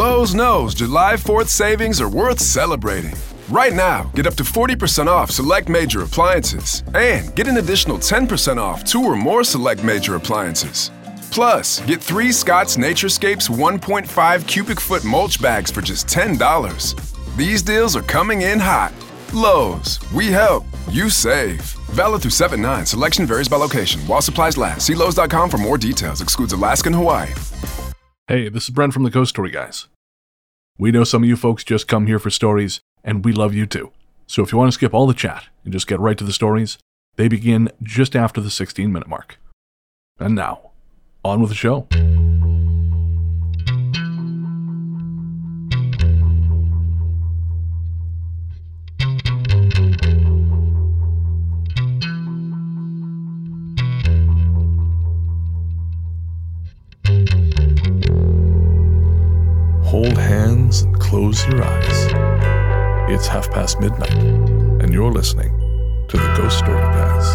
Lowe's knows July 4th savings are worth celebrating. Right now, get up to 40% off select major appliances and get an additional 10% off 2 or more select major appliances. Plus, get 3 Scott's Naturescapes 1.5 cubic foot mulch bags for just $10. These deals are coming in hot. Lowe's, we help, you save. Valid through 7/9. Selection varies by location. While supplies last. See Lowe's.com for more details. Excludes Alaska and Hawaii. Hey, this is Brent from the Ghost Story Guys. We know some of you folks just come here for stories, and we love you too. So if you want to skip all the chat and just get right to the stories, they begin just after the 16-minute mark. And now, on with the show. Hold hands and close your eyes. It's midnight, and you're listening to the Ghost Story Guys.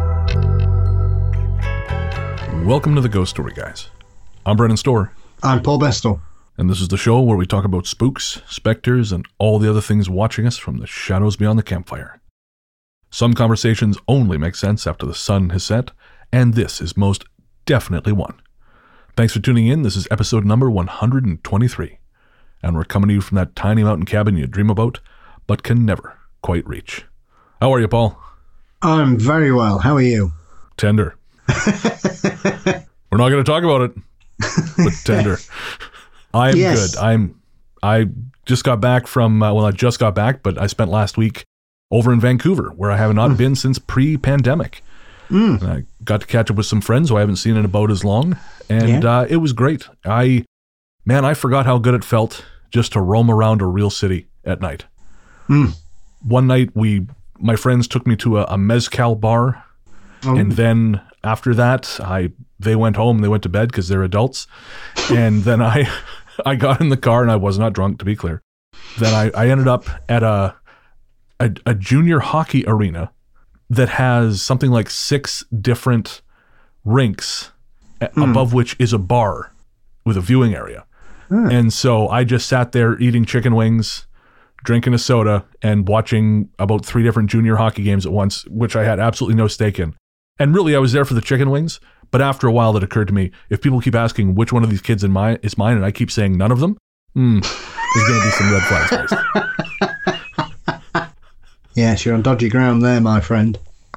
Welcome to the Ghost Story Guys. I'm Brennan Storr. I'm Paul Bestel. And this is the show where we talk about spooks, specters, and all the other things watching us from the shadows beyond the campfire. Some conversations only make sense after the sun has set, and this is most definitely one. Thanks for tuning in. This is episode number 123. And we're coming to you from that tiny mountain cabin you dream about, but can never quite reach. How are you, Paul? I'm very well. How are you? Tender. We're not going to talk about it, but tender. I'm Yes. good. I just got back from, I just got back, but I spent last week over in Vancouver, where I have not been since pre-pandemic. And I got to catch up with some friends who I haven't seen in about as long, and it was great. I forgot how good it felt just to roam around a real city at night. One night, my friends took me to a mezcal bar, and then after that, they went home, they went to bed because they're adults, and then I got in the car, and I was not drunk, to be clear. Then I ended up at a junior hockey arena that has something like 6 different rinks, above which is a bar with a viewing area. And so I just sat there eating chicken wings, drinking a soda, and watching about 3 different junior hockey games at once, which I had absolutely no stake in. And really, I was there for the chicken wings, but after a while it occurred to me, if people keep asking which one of these kids is mine, and I keep saying none of them, there's going to be some red flags raised. Yes, you're on dodgy ground there, my friend.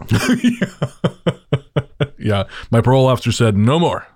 Yeah, my parole officer said no more.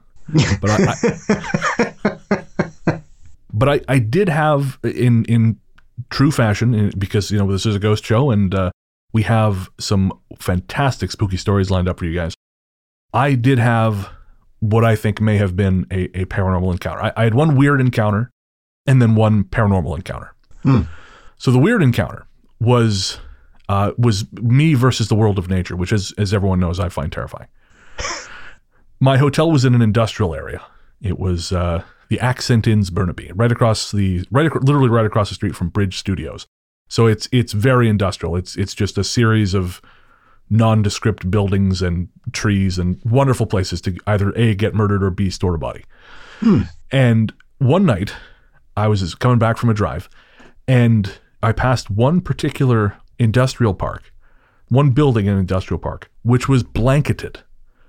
But I did have, in true fashion, because this is a ghost show, and we have some fantastic spooky stories lined up for you guys. I did have what I think may have been a paranormal encounter. I had one weird encounter, and then one paranormal encounter. So the weird encounter was me versus the world of nature, which, as everyone knows, I find terrifying. My hotel was in an industrial area. It was the Accent Inns Burnaby, literally right across the street from Bridge Studios. So it's very industrial. It's just a series of nondescript buildings and trees and wonderful places to either A, get murdered, or B, store a body. And one night, I was coming back from a drive, and I passed one particular industrial park, one building in an industrial park, which was blanketed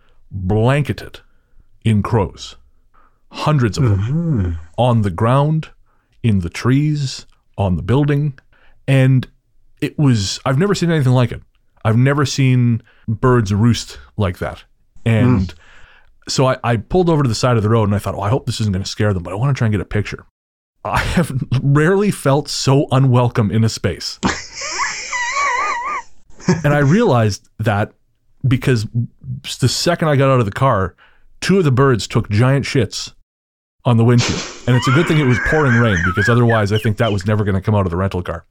in crows. Hundreds of them on the ground, in the trees, on the building. And I've never seen anything like it. I've never seen birds roost like that. And so I pulled over to the side of the road, and I thought, I hope this isn't going to scare them, but I want to try and get a picture. I have rarely felt so unwelcome in a space. And I realized that because the second I got out of the car, 2 of the birds took giant shits on the windshield. And it's a good thing it was pouring rain, because otherwise I think that was never going to come out of the rental car.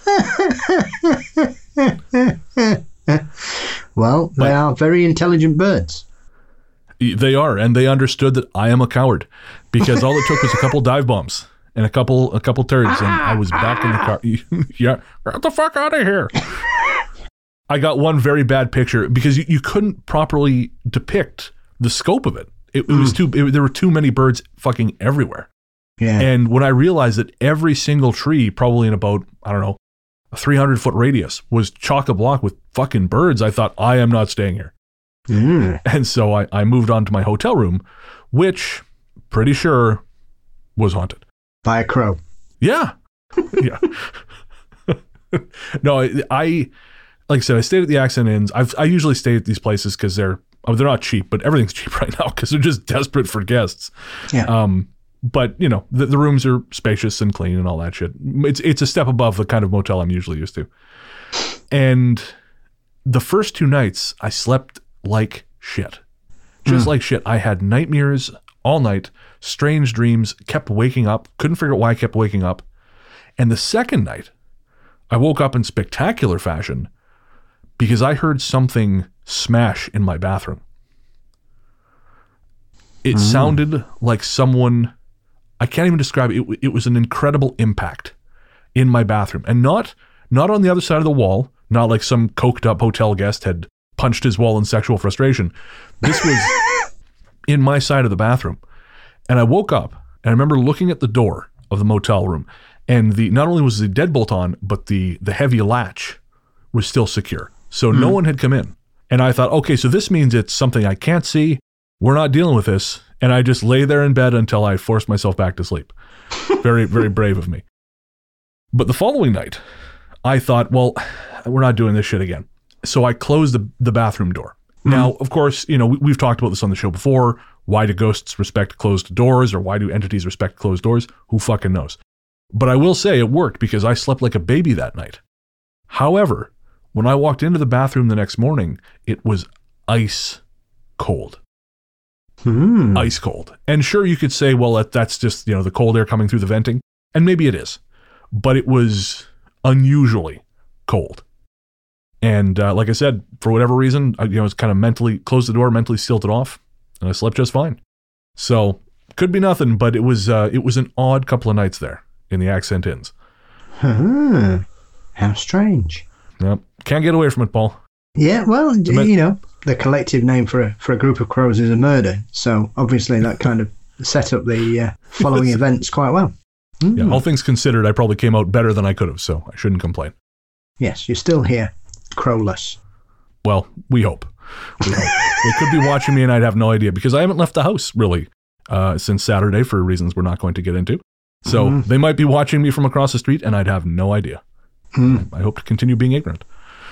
Well, they are very intelligent birds. They are, and they understood that I am a coward, because all it took was a couple dive bombs and a couple turds, and I was back in the car. Yeah, get the fuck out of here. I got one very bad picture because you couldn't properly depict the scope of it. It was there were too many birds fucking everywhere. Yeah. And when I realized that every single tree, probably in about, I don't know, a 300-foot radius, was chock-a-block with fucking birds, I thought, I am not staying here. And so I moved on to my hotel room, which, pretty sure, was haunted. By a crow. Yeah. Yeah. No, I like I said, I stayed at the Accent Inns. I usually stay at these places because they're not cheap, but everything's cheap right now because they're just desperate for guests. Yeah. But you know, the rooms are spacious and clean and all that shit. It's a step above the kind of motel I'm usually used to. And the first 2 nights, I slept like shit. Just like shit. I had nightmares all night, strange dreams, kept waking up, couldn't figure out why I kept waking up. And the second night, I woke up in spectacular fashion because I heard something smash in my bathroom. It sounded like someone, I can't even describe it. It was an incredible impact in my bathroom. And not on the other side of the wall, not like some coked up hotel guest had punched his wall in sexual frustration. This was in my side of the bathroom. And I woke up and I remember looking at the door of the motel room, and not only was the deadbolt on, but the heavy latch was still secure. So no one had come in. And I thought, okay, so this means it's something I can't see. We're not dealing with this. And I just lay there in bed until I forced myself back to sleep. Very, very brave of me. But the following night, I thought, well, we're not doing this shit again. So I closed the bathroom door. Now, of course, you know, we've talked about this on the show before. Why do ghosts respect closed doors, or why do entities respect closed doors? Who fucking knows? But I will say it worked because I slept like a baby that night. However, when I walked into the bathroom the next morning, it was ice cold. Ice cold. And sure, you could say, well, that's just, you know, the cold air coming through the venting. And maybe it is. But it was unusually cold. And like I said, for whatever reason, I was kind of mentally closed the door, mentally sealed it off, and I slept just fine. So could be nothing, but it was an odd couple of nights there in the Accent Inns. How strange. Yep. Can't get away from it, Paul. Yeah, well, you know, the collective name for a group of crows is a murder. So obviously that kind of set up the following events quite well. Yeah, all things considered, I probably came out better than I could have, so I shouldn't complain. Yes, you're still here, crowless. Well, we hope. They could be watching me and I'd have no idea because I haven't left the house really since Saturday for reasons we're not going to get into. So they might be watching me from across the street and I'd have no idea. I hope to continue being ignorant.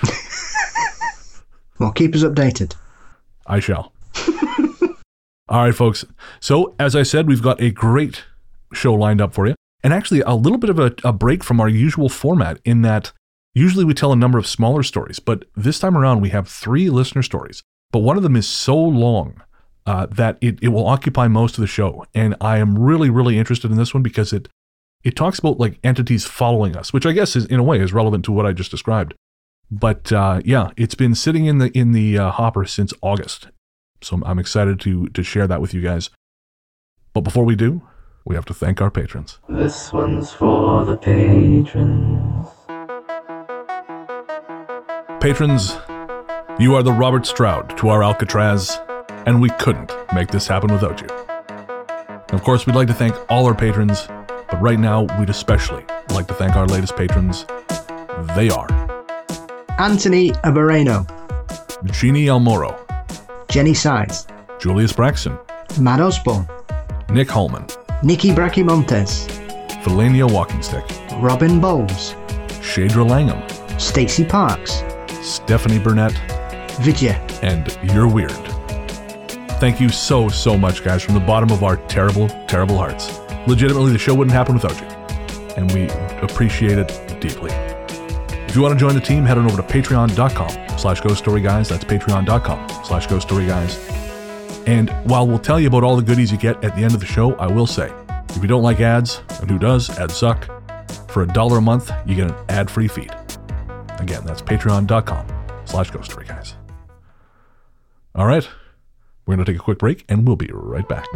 Well, keep us updated. I shall. All right, folks. So, as I said, we've got a great show lined up for you. And actually, a little bit of a break from our usual format in that usually we tell a number of smaller stories, but this time around we have 3 listener stories. But one of them is so long that it will occupy most of the show. And I am really, really interested in this one because it talks about like entities following us, which I guess is in a way is relevant to what I just described. But yeah, it's been sitting in the hopper since August. So I'm excited to share that with you guys. But before we do, we have to thank our patrons. This one's for the patrons. Patrons, you are the Robert Stroud to our Alcatraz, and we couldn't make this happen without you. Of course, we'd like to thank all our patrons, but right now, we'd especially like to thank our latest patrons. They are Anthony Abareno, Jeannie Almoro, Jenny Sides, Julius Braxton, Matt Osborne, Nick Holman, Nikki Brachimontes, Felania Walkingstick, Robin Bowles, Shadra Langham, Stacey Parks, Stephanie Burnett, Vidya, and You're Weird. Thank you so, so much, guys, from the bottom of our terrible, terrible hearts. Legitimately, the show wouldn't happen without you, and we appreciate it deeply. If you want to join the team, head on over to patreon.com/ghoststoryguys. That's patreon.com/ghoststoryguys. And while we'll tell you about all the goodies you get at the end of the show, I will say, if you don't like ads, and who does, ads suck, for $1 a month, you get an ad-free feed. Again, that's patreon.com/ghoststoryguys. All right, we're going to take a quick break, and we'll be right back.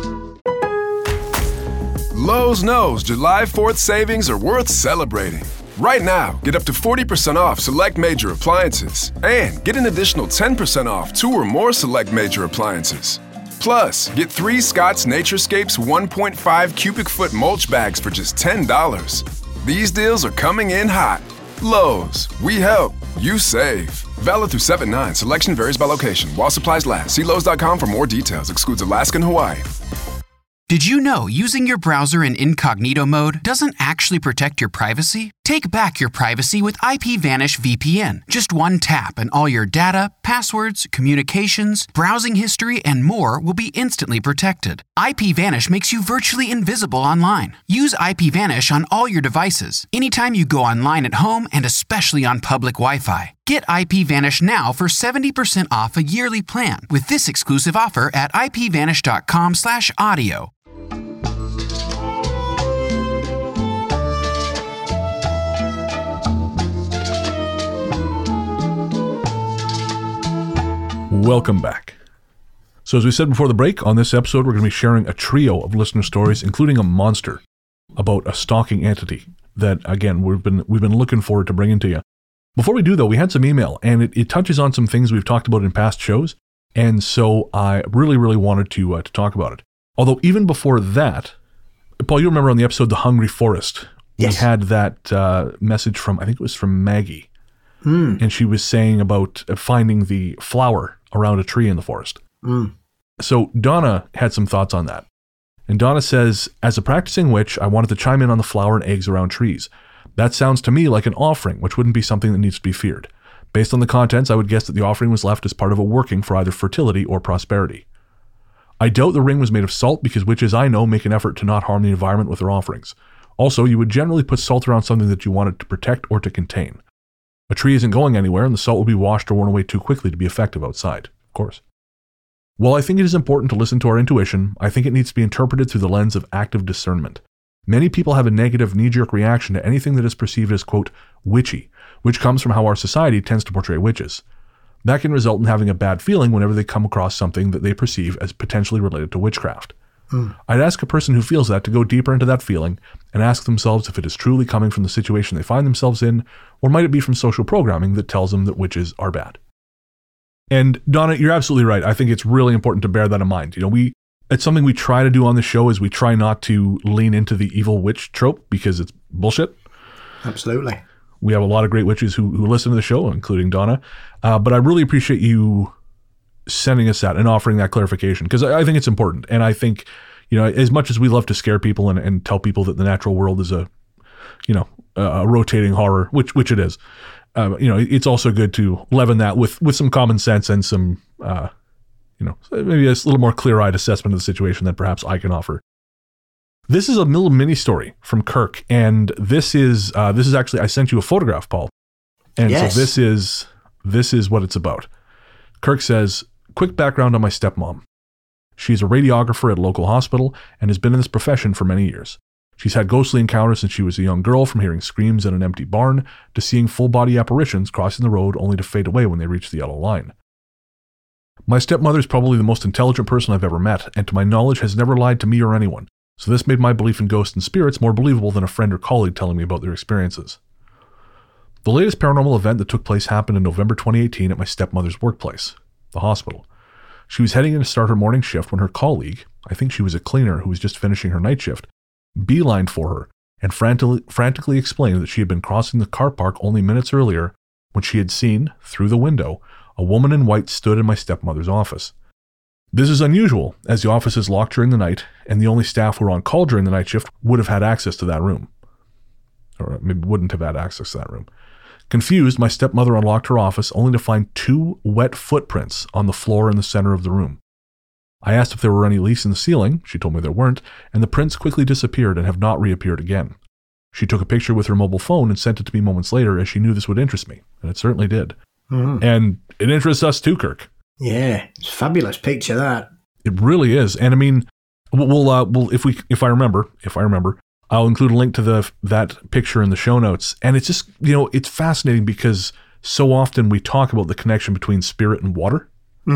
Lowe's knows July 4th savings are worth celebrating. Right now, get up to 40% off select major appliances and get an additional 10% off 2 or more select major appliances. Plus, get 3 Scott's Naturescapes 1.5 cubic foot mulch bags for just $10. These deals are coming in hot. Lowe's, we help, you save. Valid through 7/9. Selection varies by location. While supplies last. See Lowe's.com for more details. Excludes Alaska and Hawaii. Did you know using your browser in incognito mode doesn't actually protect your privacy? Take back your privacy with IPVanish VPN. Just one tap and all your data, passwords, communications, browsing history, and more will be instantly protected. IPVanish makes you virtually invisible online. Use IPVanish on all your devices, anytime you go online at home and especially on public Wi-Fi. Get IPVanish now for 70% off a yearly plan with this exclusive offer at ipvanish.com/audio. Welcome back. So as we said before the break, on this episode we're going to be sharing a trio of listener stories, including a monster about a stalking entity that, again, we've been looking forward to bringing to you. Before we do, though, we had some email, and it touches on some things we've talked about in past shows, and so I really wanted to talk about it. Although even before that, Paul, you remember on the episode The Hungry Forest, Yes. we had that message from, I think it was from Maggie, and she was saying about finding the flower around a tree in the forest. So Donna had some thoughts on that. And Donna says, as a practicing witch, I wanted to chime in on the flower and eggs around trees. That sounds to me like an offering, which wouldn't be something that needs to be feared. Based on the contents, I would guess that the offering was left as part of a working for either fertility or prosperity. I doubt the ring was made of salt because witches I know make an effort to not harm the environment with their offerings. Also, you would generally put salt around something that you wanted to protect or to contain. A tree isn't going anywhere, and the salt will be washed or worn away too quickly to be effective outside, of course. While I think it is important to listen to our intuition, I think it needs to be interpreted through the lens of active discernment. Many people have a negative knee-jerk reaction to anything that is perceived as, quote, witchy, which comes from how our society tends to portray witches. That can result in having a bad feeling whenever they come across something that they perceive as potentially related to witchcraft. I'd ask a person who feels that to go deeper into that feeling and ask themselves if it is truly coming from the situation they find themselves in, or might it be from social programming that tells them that witches are bad. And Donna, you're absolutely right. I think it's really important to bear that in mind. You know, it's something we try to do on the show is we try not to lean into the evil witch trope because it's bullshit. Absolutely. We have a lot of great witches who listen to the show, including Donna. But I really appreciate you sending us that and offering that clarification because I think it's important. And I think, you know, as much as we love to scare people and tell people that the natural world is a rotating horror, which it is, it's also good to leaven that with some common sense and some, maybe a little more clear-eyed assessment of the situation that perhaps I can offer. This is a little mini story from Kirk, and this is actually, I sent you a photograph, Paul, and yes. So this is what it's about. Kirk says, quick background on my stepmom. She's a radiographer at a local hospital and has been in this profession for many years. She's had ghostly encounters since she was a young girl, from hearing screams in an empty barn to seeing full-body apparitions crossing the road only to fade away when they reach the yellow line. My stepmother is probably the most intelligent person I've ever met, and to my knowledge has never lied to me or anyone, so this made my belief in ghosts and spirits more believable than a friend or colleague telling me about their experiences. The latest paranormal event that took place happened in November 2018 at my stepmother's workplace, the hospital. She was heading in to start her morning shift when her colleague, I think she was a cleaner who was just finishing her night shift, beelined for her and frantically explained that she had been crossing the car park only minutes earlier when she had seen, through the window, a woman in white stood in my stepmother's office. This is unusual, as the office is locked during the night, and the only staff who were on call during the night shift would have had access to that room. Or maybe wouldn't have had access to that room. Confused, my stepmother unlocked her office only to find 2 wet footprints on the floor in the center of the room. I asked if there were any leaks in the ceiling. She told me there weren't, and the prints quickly disappeared and have not reappeared again. She took a picture with her mobile phone and sent it to me moments later, as she knew this would interest me, and it certainly did. And it interests us too, Kirk. Yeah, it's a fabulous picture, that. It really is. And I mean, we'll if I remember, I'll include a link to that picture in the show notes. And it's just, it's fascinating because so often we talk about the connection between spirit and water.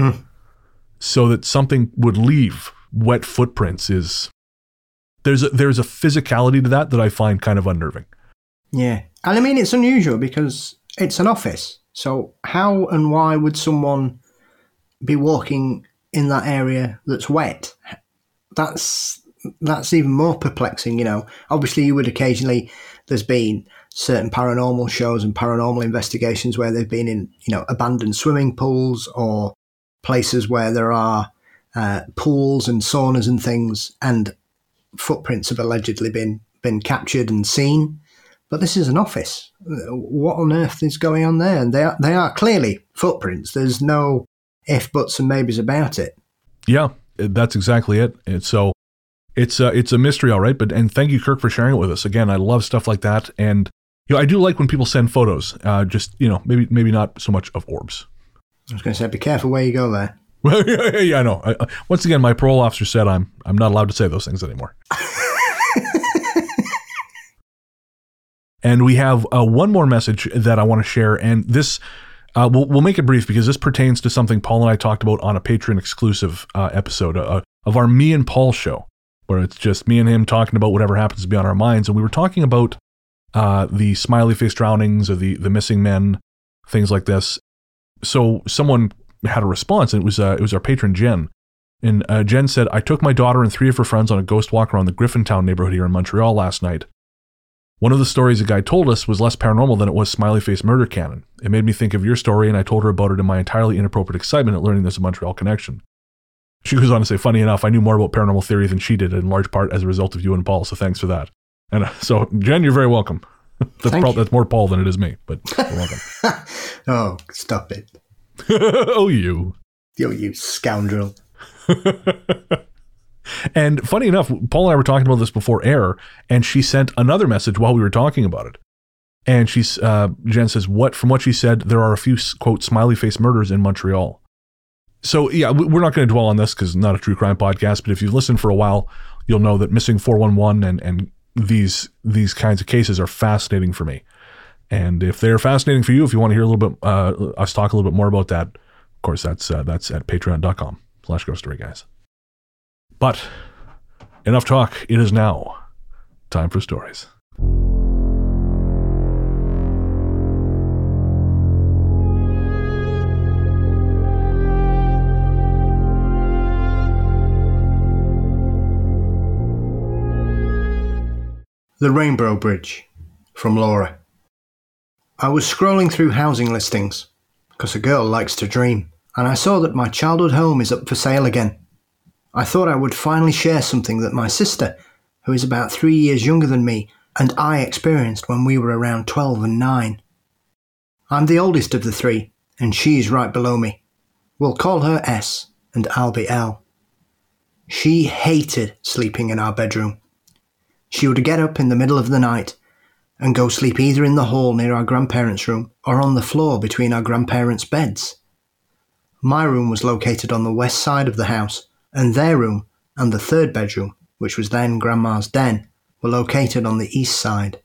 So that something would leave wet footprints is, there's a physicality to that I find kind of unnerving. Yeah. And I mean, it's unusual because it's an office. So how and why would someone be walking in that area that's wet? That's even more perplexing, you know. Obviously, you would occasionally, there's been certain paranormal shows and paranormal investigations where they've been in, you know, abandoned swimming pools or places where there are pools and saunas and things, and footprints have allegedly been captured and seen. But this is an office. What on earth is going on there? And they are clearly footprints. There's no if, buts, and maybes about it. Yeah, that's exactly it. It's a mystery, all right. And thank you, Kirk, for sharing it with us. Again, I love stuff like that, and you know, I do like when people send photos. Just, you know, maybe not so much of orbs. I was going to say, be careful where you go there. Well, yeah, I know. Once again, my parole officer said I'm not allowed to say those things anymore. And we have one more message that I want to share, and this we'll make it brief because this pertains to something Paul and I talked about on a Patreon exclusive episode of our Me and Paul show, where it's just me and him talking about whatever happens to be on our minds. And we were talking about the smiley face drownings or the missing men, things like this. So someone had a response, and it was our patron Jen. And Jen said, I took my daughter and 3 of her friends on a ghost walk around the Griffintown neighborhood here in Montreal last night. One of the stories the guy told us was less paranormal than it was smiley face murder canon. It made me think of your story, and I told her about it in my entirely inappropriate excitement at learning there's a Montreal connection. She goes on to say, funny enough, I knew more about paranormal theory than she did, in large part as a result of you and Paul, so thanks for that. And so, Jen, you're very welcome. That's more Paul than it is me, but you're welcome. Oh, stop it. Oh, you. Oh, you scoundrel. And funny enough, Paul and I were talking about this before air, and she sent another message while we were talking about it. And Jen says, from what she said, there are a few, quote, smiley face murders in Montreal. So yeah, we're not going to dwell on this because it's not a true crime podcast, but if you've listened for a while, you'll know that Missing 411 and these kinds of cases are fascinating for me. And if they're fascinating for you, if you want to hear a little bit, us talk a little bit more about that, of course, that's at patreon.com/ghoststoryguys. But enough talk. It is now time for stories. The Rainbow Bridge, from Laura. I was scrolling through housing listings, because a girl likes to dream, and I saw that my childhood home is up for sale again. I thought I would finally share something that my sister, who is about 3 years younger than me, and I experienced when we were around 12 and 9. I'm the oldest of the 3, and she's right below me. We'll call her S, and I'll be L. She hated sleeping in our bedroom. She would get up in the middle of the night and go sleep either in the hall near our grandparents' room or on the floor between our grandparents' beds. My room was located on the west side of the house, and their room and the 3rd bedroom, which was then Grandma's den, were located on the east side.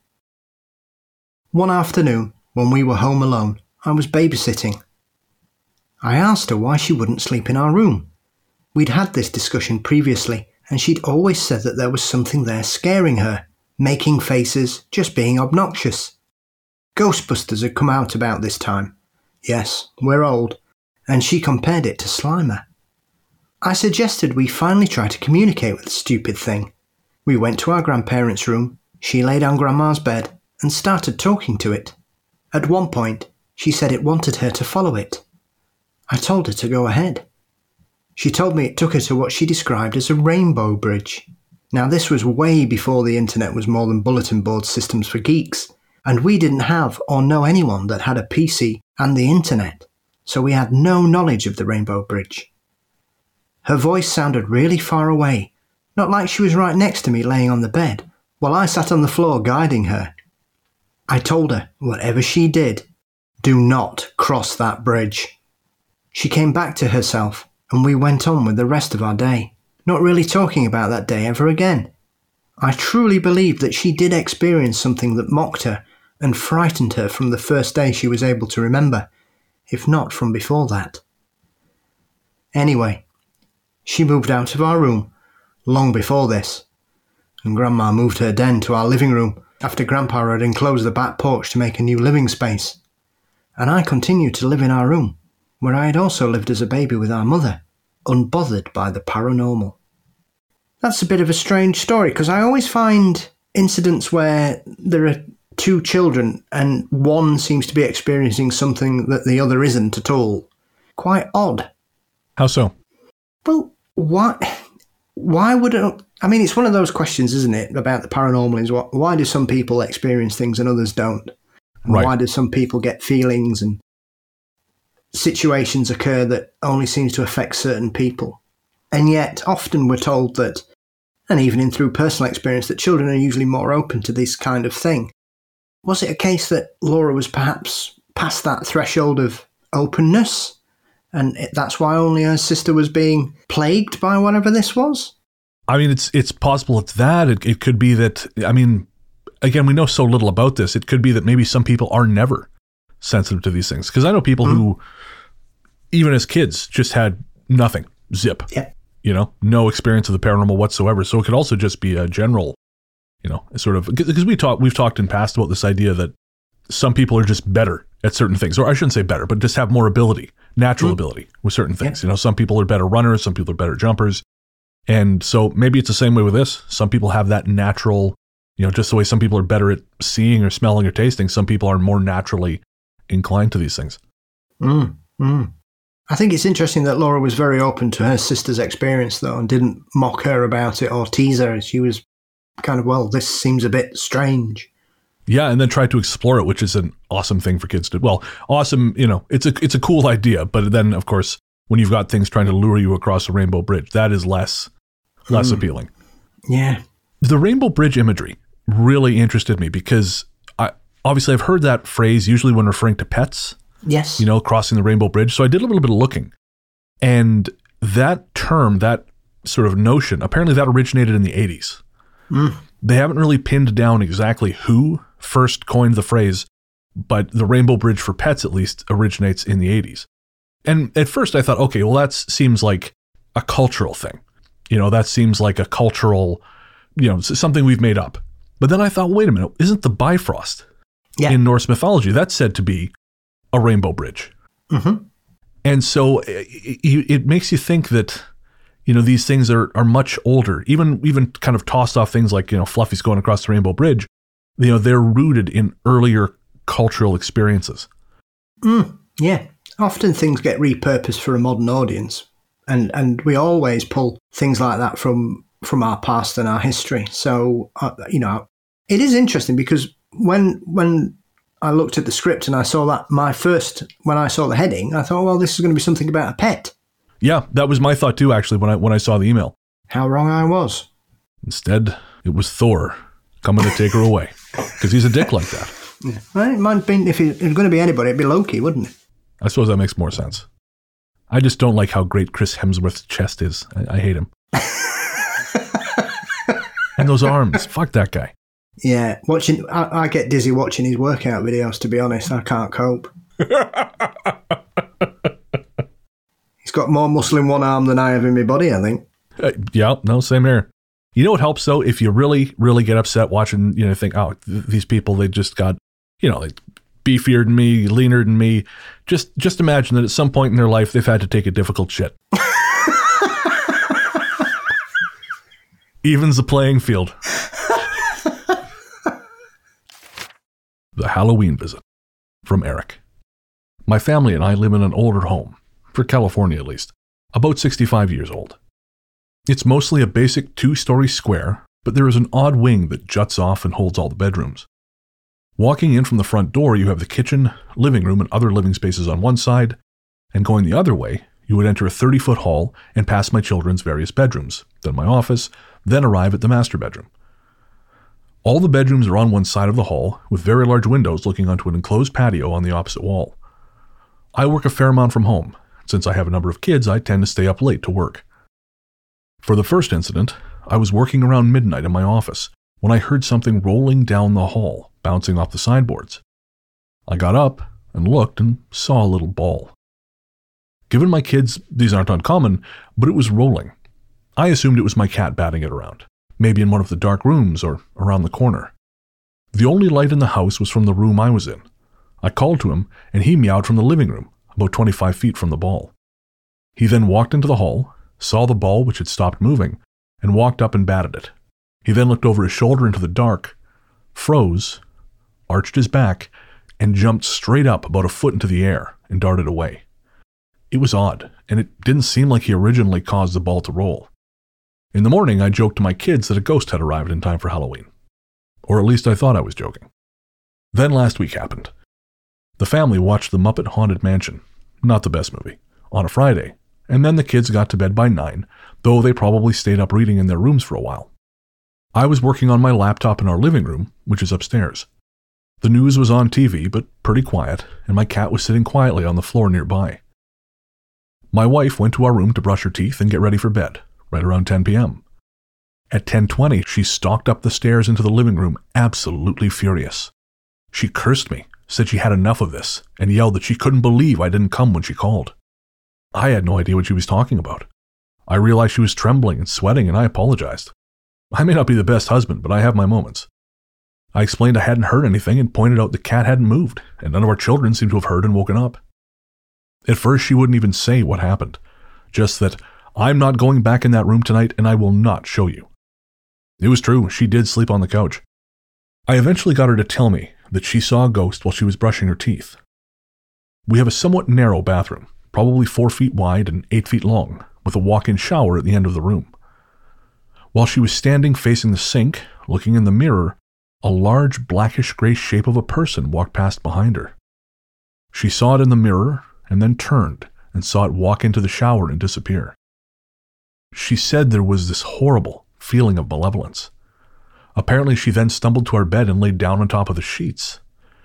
One afternoon, when we were home alone, I was babysitting. I asked her why she wouldn't sleep in our room. We'd had this discussion previously, and she'd always said that there was something there scaring her, making faces, just being obnoxious. Ghostbusters had come out about this time. Yes, we're old, and she compared it to Slimer. I suggested we finally try to communicate with the stupid thing. We went to our grandparents' room, she laid on Grandma's bed, and started talking to it. At one point, she said it wanted her to follow it. I told her to go ahead. She told me it took her to what she described as a rainbow bridge. Now, this was way before the internet was more than bulletin board systems for geeks, and we didn't have or know anyone that had a PC and the internet, so we had no knowledge of the Rainbow Bridge. Her voice sounded really far away, not like she was right next to me laying on the bed, while I sat on the floor guiding her. I told her, whatever she did, do not cross that bridge. She came back to herself, and we went on with the rest of our day, not really talking about that day ever again. I truly believe that she did experience something that mocked her and frightened her from the first day she was able to remember, if not from before that. Anyway, she moved out of our room long before this, and Grandma moved her den to our living room after Grandpa had enclosed the back porch to make a new living space. And I continued to live in our room, where I had also lived as a baby with our mother, unbothered by the paranormal. That's a bit of a strange story, because I always find incidents where there are two children and one seems to be experiencing something that the other isn't at all quite odd. How so? Well, why would it... I mean, it's one of those questions, isn't it, about the paranormal, is why do some people experience things and others don't? And right. Why do some people get feelings and situations occur that only seems to affect certain people? And yet, often we're told that, and even through personal experience, that children are usually more open to this kind of thing. Was it a case that Laura was perhaps past that threshold of openness? And that's why only her sister was being plagued by whatever this was? I mean, it's possible it's that. It could be that, I mean, again, we know so little about this. It could be that maybe some people are never sensitive to these things. Because I know people who, even as kids, just had nothing. Zip. Yeah. You know, no experience of the paranormal whatsoever. So it could also just be a general, you know, sort of, because we've talked in past about this idea that some people are just better at certain things, or I shouldn't say better, but just have more ability, natural ability with certain things. You know, some people are better runners, some people are better jumpers. And so maybe it's the same way with this. Some people have that natural, you know, just the way some people are better at seeing or smelling or tasting, some people are more naturally inclined to these things. I think it's interesting that Laura was very open to her sister's experience, though, and didn't mock her about it or tease her. She was kind of, well, this seems a bit strange. Yeah, and then try to explore it, which is an awesome thing for kids to. Well, awesome, you know, it's a cool idea, but then of course, when you've got things trying to lure you across a rainbow bridge, that is less appealing. Yeah. The rainbow bridge imagery really interested me because obviously I've heard that phrase usually when referring to pets. Yes. You know, crossing the rainbow bridge. So I did a little bit of looking, and that term, that sort of notion, apparently that originated in the 80s. They haven't really pinned down exactly who first coined the phrase, but the rainbow bridge for pets at least originates in the 80s. And at first I thought, okay, well, that seems like a cultural thing. You know, that seems like a cultural, you know, something we've made up. But then I thought, wait a minute, isn't the Bifrost in Norse mythology, that's said to be a rainbow bridge? And so it makes you think that, you know, these things are much older, even kind of tossed off things like, you know, Fluffy's going across the rainbow bridge. You know, they're rooted in earlier cultural experiences. Yeah. Often things get repurposed for a modern audience, and we always pull things like that from our past and our history. So, you know, it is interesting because when I looked at the script and I saw that, when I saw the heading, I thought, well, this is going to be something about a pet. Yeah, that was my thought too, actually, when I saw the email. How wrong I was. Instead, it was Thor coming to take her away because he's a dick like that. Yeah. Well, it might have been, if it was going to be anybody, it'd be Loki, wouldn't it? I suppose that makes more sense. I just don't like how great Chris Hemsworth's chest is. I hate him. And those arms. Fuck that guy. Yeah, I get dizzy watching his workout videos, to be honest. I can't cope. He's got more muscle in one arm than I have in my body, I think. Yeah, no, same here. You know what helps, though? If you really, really get upset watching, you know, think, oh, these people, they just got, you know, like beefier than me, leaner than me. Just imagine that at some point in their life, they've had to take a difficult shit. Evens the playing field. The Halloween visit from Eric. My family and I live in an older home, for California at least, about 65 years old. It's mostly a basic 2-story square, but there is an odd wing that juts off and holds all the bedrooms. Walking in from the front door, you have the kitchen, living room, and other living spaces on one side, and going the other way, you would enter a 30-foot hall and pass my children's various bedrooms, then my office, then arrive at the master bedroom. All the bedrooms are on one side of the hall, with very large windows looking onto an enclosed patio on the opposite wall. I work a fair amount from home. Since I have a number of kids, I tend to stay up late to work. For the first incident, I was working around midnight in my office when I heard something rolling down the hall, bouncing off the sideboards. I got up and looked and saw a little ball. Given my kids, these aren't uncommon, but it was rolling. I assumed it was my cat batting it around, maybe in one of the dark rooms or around the corner. The only light in the house was from the room I was in. I called to him, and he meowed from the living room, about 25 feet from the ball. He then walked into the hall, saw the ball which had stopped moving, and walked up and batted it. He then looked over his shoulder into the dark, froze, arched his back, and jumped straight up about a foot into the air and darted away. It was odd, and it didn't seem like he originally caused the ball to roll. In the morning, I joked to my kids that a ghost had arrived in time for Halloween. Or at least I thought I was joking. Then last week happened. The family watched The Muppet Haunted Mansion, not the best movie, on a Friday, and then the kids got to bed by 9, though they probably stayed up reading in their rooms for a while. I was working on my laptop in our living room, which is upstairs. The news was on TV, but pretty quiet, and my cat was sitting quietly on the floor nearby. My wife went to our room to brush her teeth and get ready for bed, right around 10 p.m. At 10:20, she stalked up the stairs into the living room, absolutely furious. She cursed me, said she had enough of this, and yelled that she couldn't believe I didn't come when she called. I had no idea what she was talking about. I realized she was trembling and sweating, and I apologized. I may not be the best husband, but I have my moments. I explained I hadn't heard anything and pointed out the cat hadn't moved, and none of our children seemed to have heard and woken up. At first, she wouldn't even say what happened, just that, "I'm not going back in that room tonight, and I will not show you." It was true, she did sleep on the couch. I eventually got her to tell me that she saw a ghost while she was brushing her teeth. We have a somewhat narrow bathroom, probably 4 feet wide and 8 feet long, with a walk-in shower at the end of the room. While she was standing facing the sink, looking in the mirror, a large blackish-gray shape of a person walked past behind her. She saw it in the mirror and then turned and saw it walk into the shower and disappear. She said there was this horrible feeling of malevolence. Apparently, she then stumbled to our bed and laid down on top of the sheets.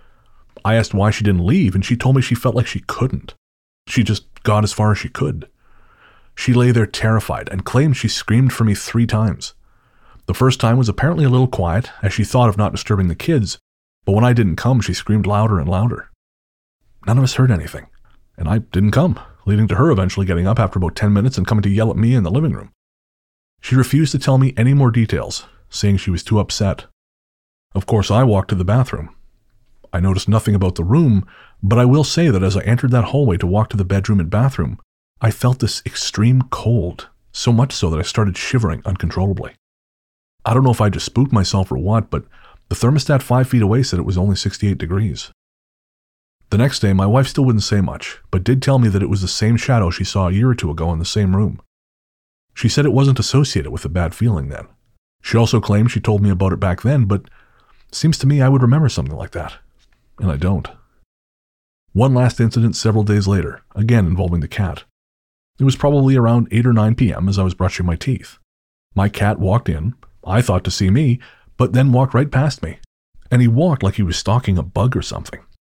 I asked why she didn't leave, and she told me she felt like she couldn't. She just got as far as she could. She lay there terrified and claimed she screamed for me 3 times. The first time was apparently a little quiet, as she thought of not disturbing the kids, but when I didn't come, she screamed louder and louder. None of us heard anything, and I didn't come, leading to her eventually getting up after about 10 minutes and coming to yell at me in the living room. She refused to tell me any more details, saying she was too upset. Of course, I walked to the bathroom. I noticed nothing about the room, but I will say that as I entered that hallway to walk to the bedroom and bathroom, I felt this extreme cold, so much so that I started shivering uncontrollably. I don't know if I just spooked myself or what, but the thermostat 5 feet away said it was only 68 degrees. The next day, my wife still wouldn't say much, but did tell me that it was the same shadow she saw a year or 2 ago in the same room. She said it wasn't associated with a bad feeling then. She also claimed she told me about it back then, but it seems to me I would remember something like that, and I don't. One last incident several days later, again involving the cat. It was probably around 8 or 9 p.m. as I was brushing my teeth. My cat walked in, I thought to see me, but then walked right past me, and he walked like he was stalking a bug or something.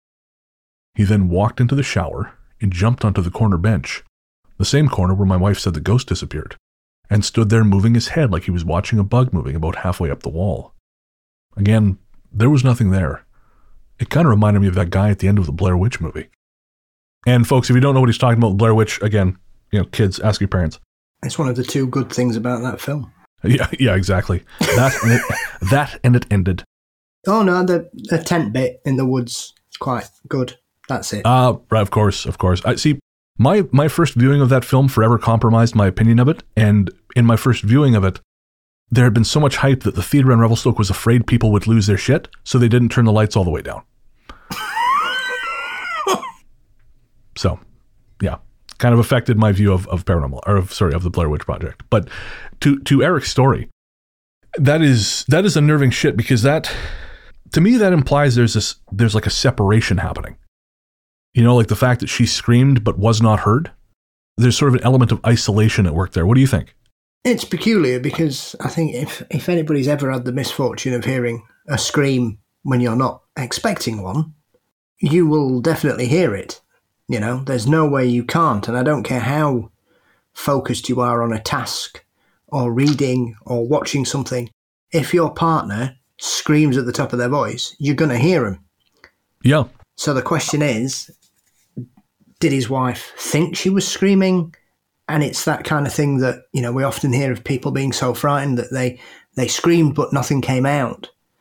He then walked into the shower and jumped onto the corner bench, the same corner where my wife said the ghost disappeared, and stood there moving his head like he was watching a bug moving about halfway up the wall. Again, there was nothing there. It kind of reminded me of that guy at the end of the Blair Witch movie. And folks, if you don't know what he's talking about, Blair Witch, again, kids, ask your parents. It's one of the 2 good things about that film. Yeah, exactly. That and it ended. Oh no, the tent bit in the woods is quite good. That's it. Right, of course. I see. My first viewing of that film forever compromised my opinion of it, and in my first viewing of it, there had been so much hype that the theater in Revelstoke was afraid people would lose their shit, so they didn't turn the lights all the way down. So, yeah, kind of affected my view of paranormal, of the Blair Witch Project. But to Eric's story, that is unnerving shit, because that, to me, that implies there's like a separation happening. Like the fact that she screamed but was not heard. There's sort of an element of isolation at work there. What do you think? It's peculiar, because I think if anybody's ever had the misfortune of hearing a scream when you're not expecting one, you will definitely hear it. There's no way you can't. And I don't care how focused you are on a task or reading or watching something. If your partner screams at the top of their voice, you're going to hear him. Yeah. So the question is, did his wife think she was screaming? And it's that kind of thing that, we often hear of people being so frightened that they screamed but nothing came out.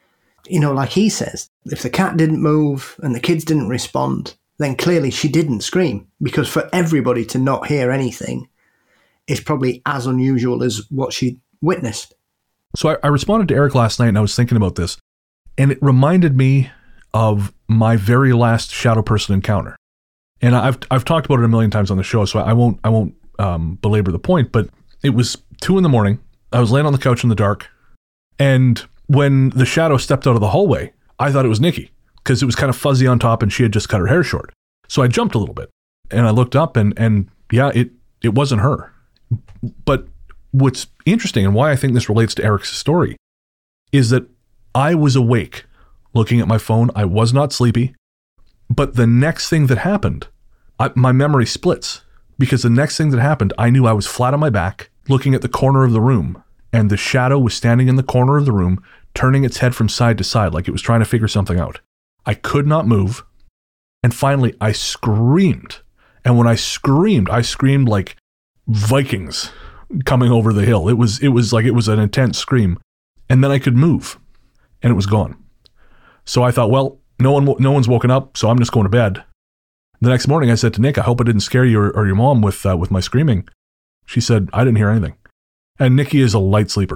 like he says, if the cat didn't move and the kids didn't respond, then clearly she didn't scream, because for everybody to not hear anything is probably as unusual as what she witnessed. So I responded to Eric last night, and I was thinking about this, and it reminded me of my very last shadow person encounter. And I've talked about it a million times on the show, so I won't belabor the point, but it was 2 a.m. I was laying on the couch in the dark, and when the shadow stepped out of the hallway, I thought it was Nikki, because it was kind of fuzzy on top and she had just cut her hair short. So I jumped a little bit and I looked up and yeah, it wasn't her. But what's interesting and why I think this relates to Eric's story is that I was awake looking at my phone. I was not sleepy, but the next thing that happened, my memory splits, because the next thing that happened, I knew I was flat on my back looking at the corner of the room, and the shadow was standing in the corner of the room, turning its head from side to side like it was trying to figure something out. I could not move. And finally, I screamed. And when I screamed like Vikings coming over the hill. It was an intense scream. And then I could move, and it was gone. So I thought, well, no one's woken up, so I'm just going to bed. The next morning, I said to Nick, I hope I didn't scare you or your mom with my screaming. She said, I didn't hear anything. And Nikki is a light sleeper.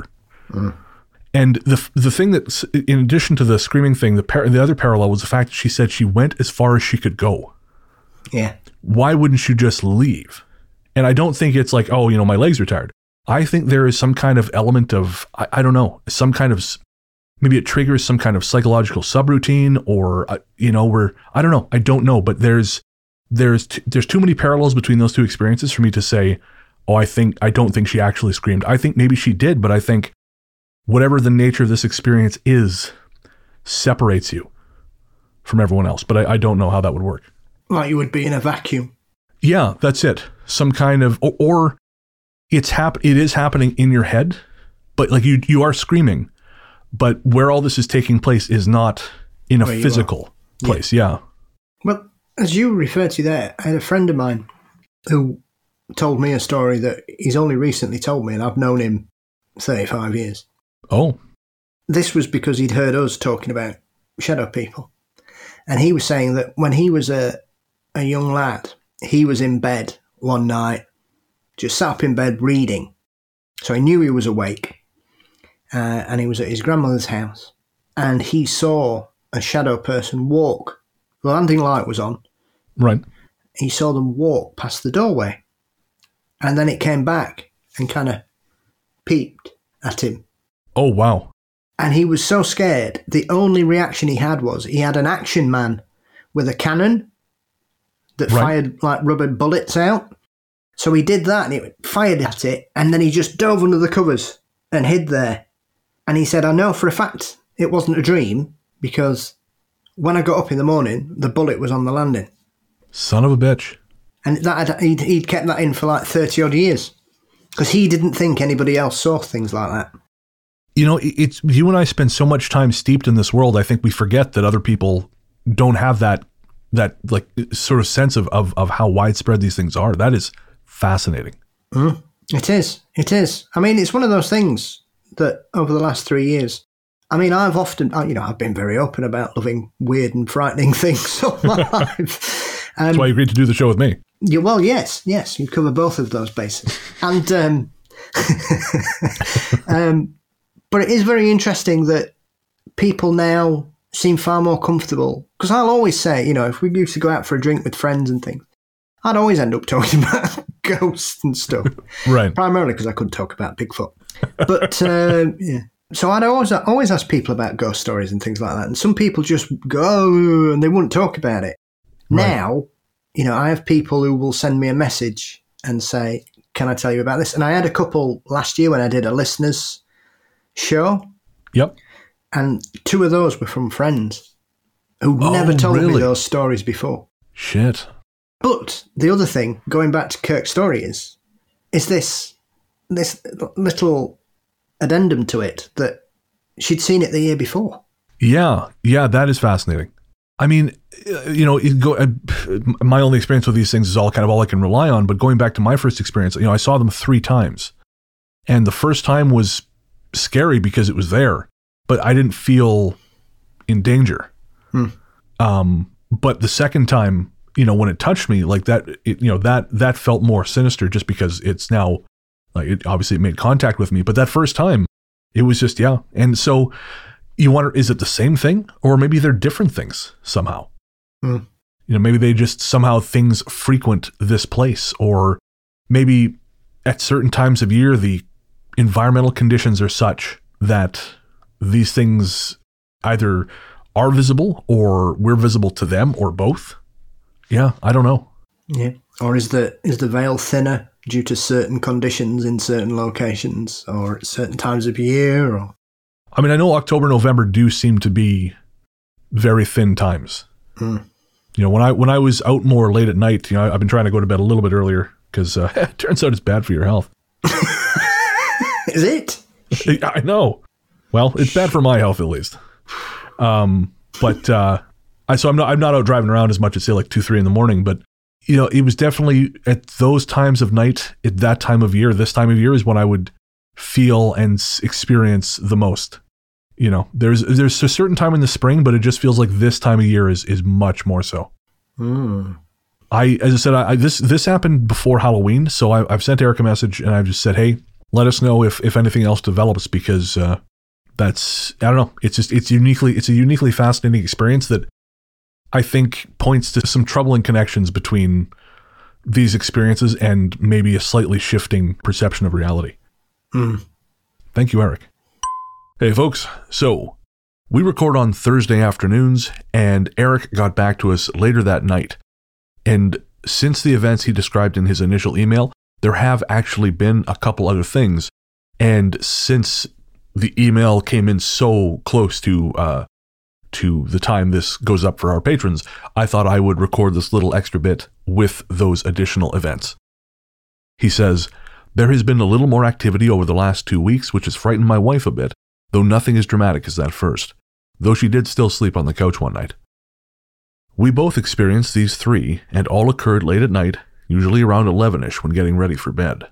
And the thing that, in addition to the screaming thing, the other parallel was the fact that she said she went as far as she could go. Yeah. Why wouldn't you just leave? And I don't think it's like, oh, my legs are tired. I think there is some kind of element of, I don't know, some kind of, maybe it triggers some kind of psychological subroutine, or, where, I don't know. I don't know. But there's too many parallels between those two experiences for me to say, oh, I don't think she actually screamed. I think maybe she did, but I think whatever the nature of this experience is separates you from everyone else. But I don't know how that would work. Like you would be in a vacuum. Yeah, that's it. Some kind of, or it is happening in your head, but like you are screaming, but where all this is taking place is not in a physical place. Yeah. Well, as you referred to there, I had a friend of mine who told me a story that he's only recently told me, and I've known him 35 years. Oh. This was because he'd heard us talking about shadow people. And he was saying that when he was a young lad, he was in bed one night, just sat up in bed reading. So he knew he was awake. And he was at his grandmother's house. And he saw a shadow person walk. The landing light was on. Right. He saw them walk past the doorway. And then it came back and kind of peeped at him. Oh, wow. And he was so scared, the only reaction he had was he had an action man with a cannon that fired like rubber bullets out. So he did that and he fired at it, and then he just dove under the covers and hid there. And he said, I know for a fact it wasn't a dream, because when I got up in the morning, the bullet was on the landing. Son of a bitch. And he'd kept that in for like 30 odd years, because he didn't think anybody else saw things like that. It's you and I spend so much time steeped in this world. I think we forget that other people don't have that like sort of sense of how widespread these things are. That is fascinating. It is. I mean, it's one of those things that over the last 3 years, I mean, I've been very open about loving weird and frightening things all my life. That's why you agreed to do the show with me. Yeah, well, yes, you cover both of those bases. And but it is very interesting that people now seem far more comfortable. Because I'll always say, if we used to go out for a drink with friends and things, I'd always end up talking about ghosts and stuff. Right. Primarily because I couldn't talk about Bigfoot. But, yeah. So I'd always ask people about ghost stories and things like that. And some people just go and they wouldn't talk about it. Right. Now, I have people who will send me a message and say, can I tell you about this? And I had a couple last year when I did a listeners show. Yep. And 2 of those were from friends who'd never told me those stories before. Shit. But the other thing, going back to Kirk's story, is this little addendum to it that she'd seen it the year before. Yeah, that is fascinating. I mean, my only experience with these things is all I can rely on. But going back to my first experience, I saw them 3 times, and the first time was scary because it was there, but I didn't feel in danger. But the second time, when it touched me like that, that felt more sinister just because it's now like it made contact with me. But that first time, it was just, yeah. And so you wonder, is it the same thing or maybe they're different things somehow? Maybe they just somehow things frequent this place, or maybe at certain times of year, the environmental conditions are such that these things either are visible or we're visible to them or both. Yeah, I don't know. Yeah. Or is the veil thinner due to certain conditions in certain locations or at certain times of year? Or I mean, I know October, November do seem to be very thin times. When I was out more late at night, I've been trying to go to bed a little bit earlier because it turns out it's bad for your health. Is it? I know. Well, it's bad for my health at least. I'm not out driving around as much as say like 2-3 in the morning, but it was definitely at those times of night, at that time of year, this time of year is when I would feel and experience the most. There's a certain time in the spring, but it just feels like this time of year is much more so. As I said, this happened before Halloween, so I've sent Eric a message and I've just said, hey, let us know if anything else develops, because that's, I don't know, it's a uniquely fascinating experience that I think points to some troubling connections between these experiences and maybe a slightly shifting perception of reality. Thank you, Eric. Hey folks, so we record on Thursday afternoons, and Eric got back to us later that night. And since the events he described in his initial email, there have actually been a couple other things. And since the email came in so close to the time this goes up for our patrons, I thought I would record this little extra bit with those additional events. He says, there has been a little more activity over the last 2 weeks, which has frightened my wife a bit, though nothing as dramatic as that first, though she did still sleep on the couch one night. We both experienced these 3, and all occurred late at night, usually around 11ish when getting ready for bed.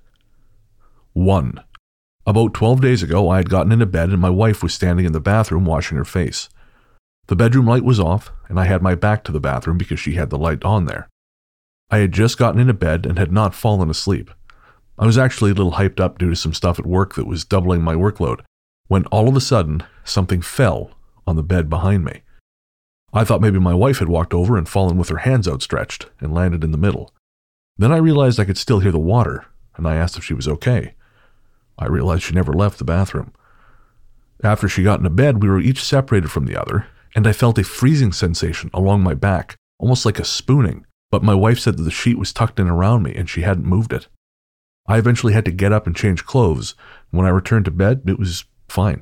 1. About 12 days ago, I had gotten into bed and my wife was standing in the bathroom washing her face. The bedroom light was off, and I had my back to the bathroom because she had the light on there. I had just gotten into bed and had not fallen asleep. I was actually a little hyped up due to some stuff at work that was doubling my workload, when all of a sudden, something fell on the bed behind me. I thought maybe my wife had walked over and fallen with her hands outstretched and landed in the middle. Then I realized I could still hear the water, and I asked if she was okay. I realized she never left the bathroom. After she got into bed, we were each separated from the other, and I felt a freezing sensation along my back, almost like a spooning, but my wife said that the sheet was tucked in around me and she hadn't moved it. I eventually had to get up and change clothes. When I returned to bed, it was fine.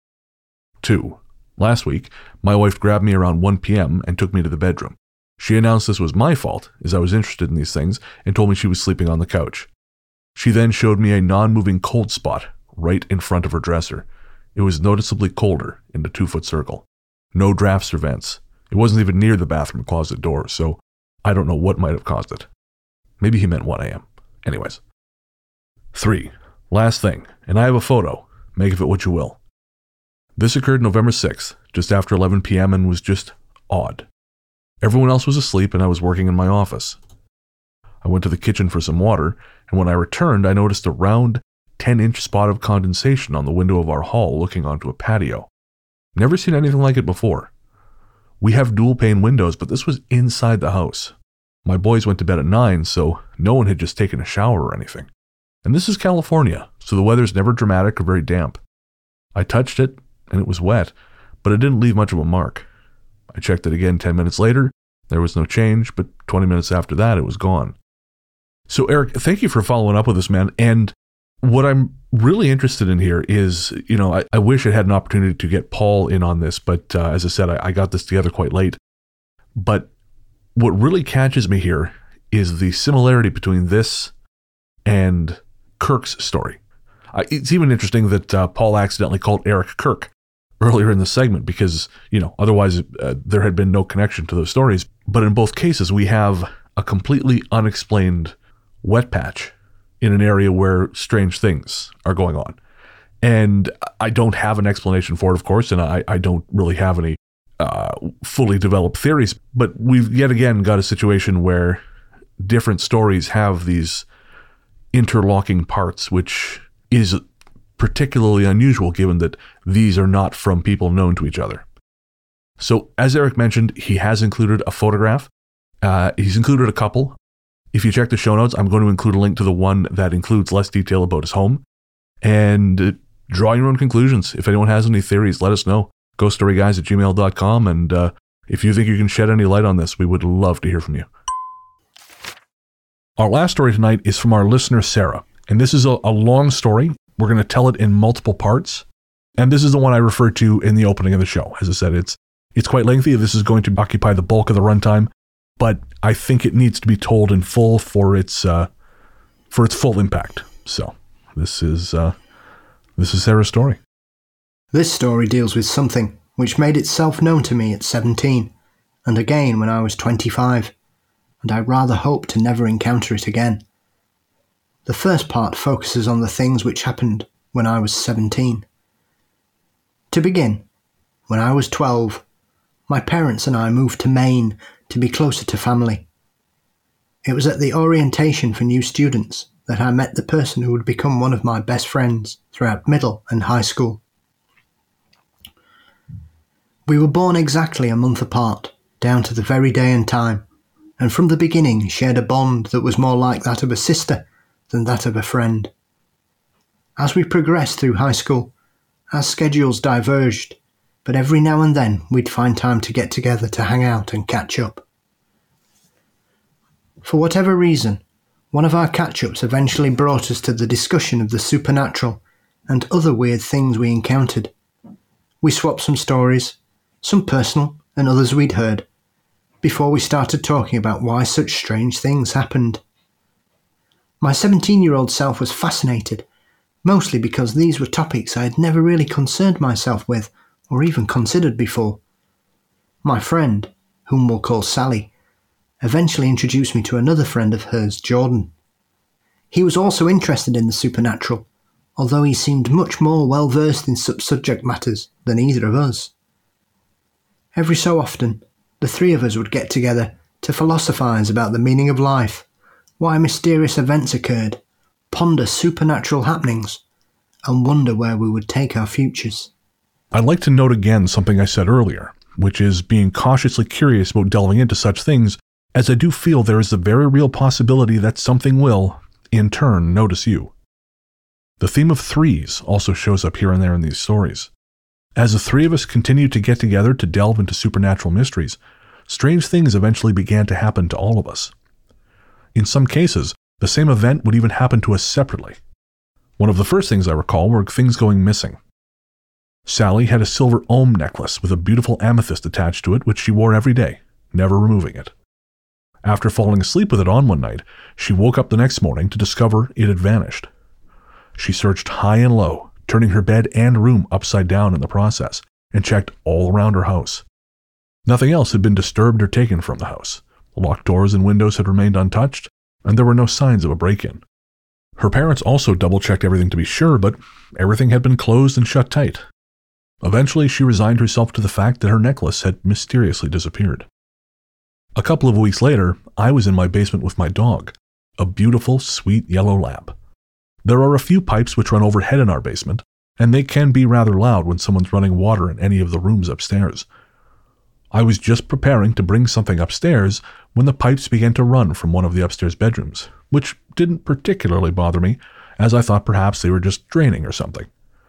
2. Last week, my wife grabbed me around 1 p.m. and took me to the bedroom. She announced this was my fault, as I was interested in these things, and told me she was sleeping on the couch. She then showed me a non-moving cold spot right in front of her dresser. It was noticeably colder in the 2-foot circle. No drafts or vents. It wasn't even near the bathroom closet door, so I don't know what might have caused it. Maybe he meant 1 a.m. Anyways. 3. Last thing, and I have a photo. Make of it what you will. This occurred November 6th, just after 11 p.m. and was just odd. Everyone else was asleep and I was working in my office. I went to the kitchen for some water, and when I returned, I noticed a round 10-inch spot of condensation on the window of our hall looking onto a patio. Never seen anything like it before. We have dual-pane windows, but this was inside the house. My boys went to bed at 9, so no one had just taken a shower or anything. And this is California, so the weather's never dramatic or very damp. I touched it, and it was wet, but it didn't leave much of a mark. I checked it again 10 minutes later. There was no change, but 20 minutes after that, it was gone. So, Eric, thank you for following up with this, man. And what I'm really interested in here is, I wish I had an opportunity to get Paul in on this, but as I said, I got this together quite late. But what really catches me here is the similarity between this and Kirk's story. It's even interesting that Paul accidentally called Eric Kirk earlier in the segment because, otherwise there had been no connection to those stories. But in both cases, we have a completely unexplained wet patch in an area where strange things are going on. And I don't have an explanation for it, of course, and I don't really have any fully developed theories, but we've yet again got a situation where different stories have these interlocking parts, which is particularly unusual given that these are not from people known to each other. So, as Eric mentioned, he has included a photograph. He's included a couple. If you check the show notes, I'm going to include a link to the one that includes less detail about his home. And draw your own conclusions. If anyone has any theories, let us know. ghoststoryguys@gmail.com. And if you think you can shed any light on this, we would love to hear from you. Our last story tonight is from our listener, Sarah. And this is a long story. We're going to tell it in multiple parts. And this is the one I referred to in the opening of the show. As I said, it's quite lengthy. This is going to occupy the bulk of the runtime, but I think it needs to be told in full for its full impact. So this is Sarah's story. This story deals with something which made itself known to me at 17, and again when I was 25, and I rather hope to never encounter it again. The first part focuses on the things which happened when I was 17. To begin, when I was 12, my parents and I moved to Maine to be closer to family. It was at the orientation for new students that I met the person who would become one of my best friends throughout middle and high school. We were born exactly a month apart, down to the very day and time, and from the beginning shared a bond that was more like that of a sister than that of a friend. As we progressed through high school, our schedules diverged, but every now and then we'd find time to get together to hang out and catch up. For whatever reason, one of our catch-ups eventually brought us to the discussion of the supernatural and other weird things we encountered. We swapped some stories, some personal and others we'd heard, before we started talking about why such strange things happened. My 17-year-old self was fascinated, mostly because these were topics I had never really concerned myself with or even considered before. My friend, whom we'll call Sally, eventually introduced me to another friend of hers, Jordan. He was also interested in the supernatural, although he seemed much more well-versed in such subject matters than either of us. Every so often, the three of us would get together to philosophize about the meaning of life, why mysterious events occurred, ponder supernatural happenings, and wonder where we would take our futures. I'd like to note again something I said earlier, which is being cautiously curious about delving into such things, as I do feel there is a very real possibility that something will, in turn, notice you. The theme of threes also shows up here and there in these stories. As the three of us continued to get together to delve into supernatural mysteries, strange things eventually began to happen to all of us. In some cases, the same event would even happen to us separately. One of the first things I recall were things going missing. Sally had a silver Ohm necklace with a beautiful amethyst attached to it, which she wore every day, never removing it. After falling asleep with it on one night, she woke up the next morning to discover it had vanished. She searched high and low, turning her bed and room upside down in the process, and checked all around her house. Nothing else had been disturbed or taken from the house. Locked doors and windows had remained untouched, and there were no signs of a break-in. Her parents also double-checked everything to be sure, but everything had been closed and shut tight. Eventually, she resigned herself to the fact that her necklace had mysteriously disappeared. A couple of weeks later, I was in my basement with my dog, a beautiful, sweet yellow lab. There are a few pipes which run overhead in our basement, and they can be rather loud when someone's running water in any of the rooms upstairs. I was just preparing to bring something upstairs when the pipes began to run from one of the upstairs bedrooms, which didn't particularly bother me, as I thought perhaps they were just draining or something.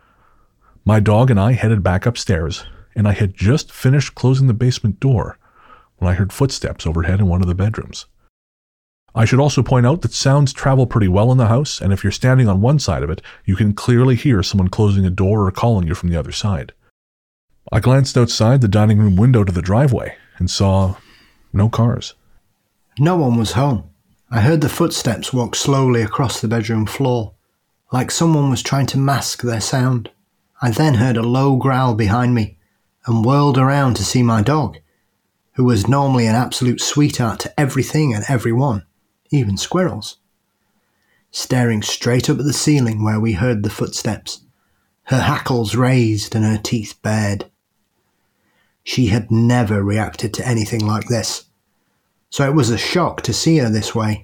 My dog and I headed back upstairs, and I had just finished closing the basement door when I heard footsteps overhead in one of the bedrooms. I should also point out that sounds travel pretty well in the house, and if you're standing on one side of it, you can clearly hear someone closing a door or calling you from the other side. I glanced outside the dining room window to the driveway and saw no cars. No one was home. I heard the footsteps walk slowly across the bedroom floor, like someone was trying to mask their sound. I then heard a low growl behind me and whirled around to see my dog, who was normally an absolute sweetheart to everything and everyone, even squirrels, staring straight up at the ceiling where we heard the footsteps, her hackles raised and her teeth bared. she had never reacted to anything like this, so it was a shock to see her this way.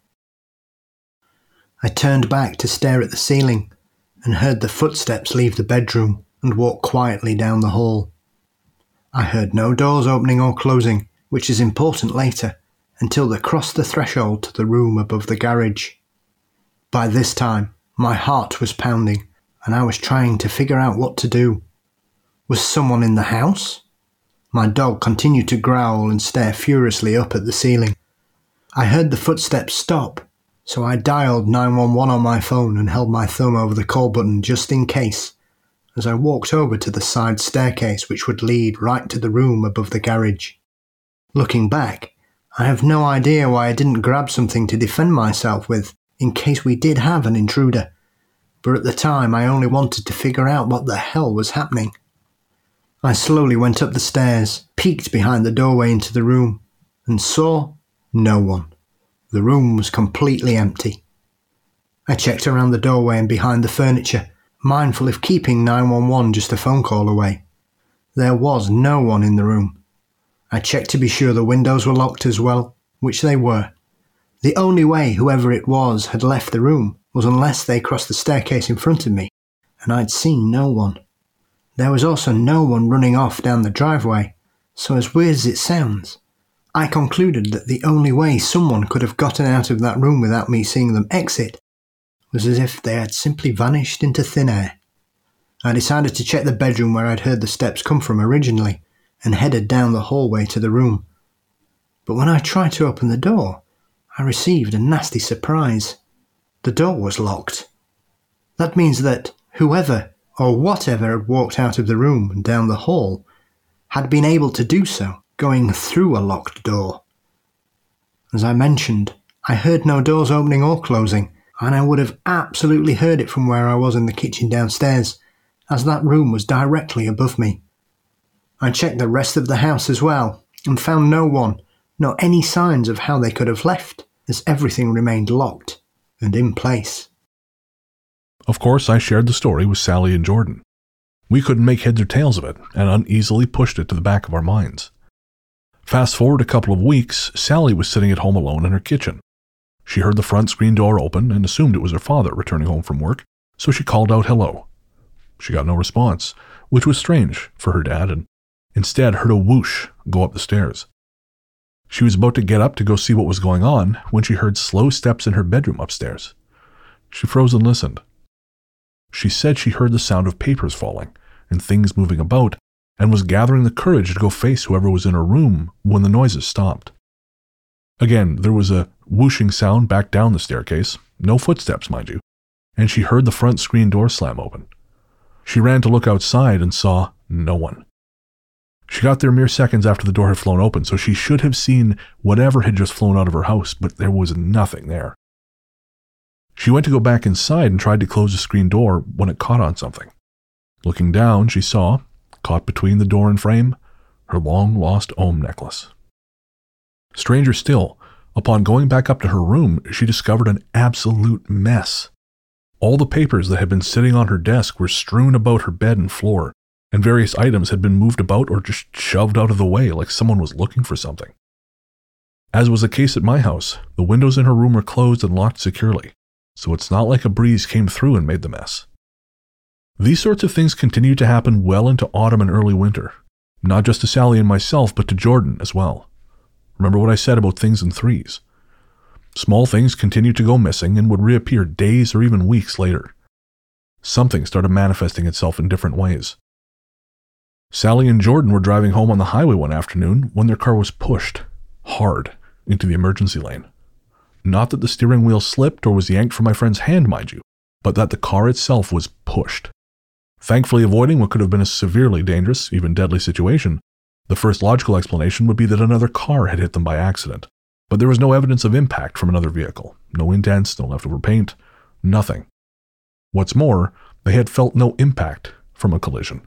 I turned back to stare at the ceiling and heard the footsteps leave the bedroom and walk quietly down the hall. I heard no doors opening or closing, which is important later, until they crossed the threshold to the room above the garage. By this time, my heart was pounding and I was trying to figure out what to do. Was someone in the house? My dog continued to growl and stare furiously up at the ceiling. I heard the footsteps stop, so I dialed 911 on my phone and held my thumb over the call button just in case, as I walked over to the side staircase which would lead right to the room above the garage. Looking back, I have no idea why I didn't grab something to defend myself with in case we did have an intruder, but at the time I only wanted to figure out what the hell was happening. I slowly went up the stairs, peeked behind the doorway into the room, and saw no one. The room was completely empty. I checked around the doorway and behind the furniture, mindful of keeping 911 just a phone call away. There was no one in the room. I checked to be sure the windows were locked as well, which they were. The only way whoever it was had left the room was unless they crossed the staircase in front of me, and I'd seen no one. There was also no one running off down the driveway, so as weird as it sounds, I concluded that the only way someone could have gotten out of that room without me seeing them exit was as if they had simply vanished into thin air. I decided to check the bedroom where I'd heard the steps come from originally, and headed down the hallway to the room. But when I tried to open the door, I received a nasty surprise. The door was locked. That means that whoever or whatever had walked out of the room and down the hall had been able to do so, going through a locked door. As I mentioned, I heard no doors opening or closing, and I would have absolutely heard it from where I was in the kitchen downstairs, as that room was directly above me. I checked the rest of the house as well, and found no one, nor any signs of how they could have left, as everything remained locked and in place. Of course, I shared the story with Sally and Jordan. We couldn't make heads or tails of it, and uneasily pushed it to the back of our minds. Fast forward a couple of weeks, Sally was sitting at home alone in her kitchen. She heard the front screen door open and assumed it was her father returning home from work, so she called out hello. She got no response, which was strange for her dad, and instead heard a whoosh go up the stairs. She was about to get up to go see what was going on when she heard slow steps in her bedroom upstairs. She froze and listened. She said she heard the sound of papers falling and things moving about, and was gathering the courage to go face whoever was in her room when the noises stopped. Again, there was a whooshing sound back down the staircase, no footsteps, mind you, and she heard the front screen door slam open. She ran to look outside and saw no one. She got there mere seconds after the door had flown open, so she should have seen whatever had just flown out of her house, but there was nothing there. She went to go back inside and tried to close the screen door when it caught on something. Looking down, she saw, caught between the door and frame, her long-lost Ohm necklace. Stranger still, upon going back up to her room, she discovered an absolute mess. All the papers that had been sitting on her desk were strewn about her bed and floor, and various items had been moved about or just shoved out of the way like someone was looking for something. As was the case at my house, the windows in her room were closed and locked securely, so it's not like a breeze came through and made the mess. These sorts of things continued to happen well into autumn and early winter, not just to Sally and myself, but to Jordan as well. Remember what I said about things in threes. Small things continued to go missing and would reappear days or even weeks later. Something started manifesting itself in different ways. Sally and Jordan were driving home on the highway one afternoon when their car was pushed, hard, into the emergency lane. Not that the steering wheel slipped or was yanked from my friend's hand, mind you, but that the car itself was pushed. Thankfully avoiding what could have been a severely dangerous, even deadly situation, the first logical explanation would be that another car had hit them by accident. But there was no evidence of impact from another vehicle. No indents, no leftover paint, nothing. What's more, they had felt no impact from a collision.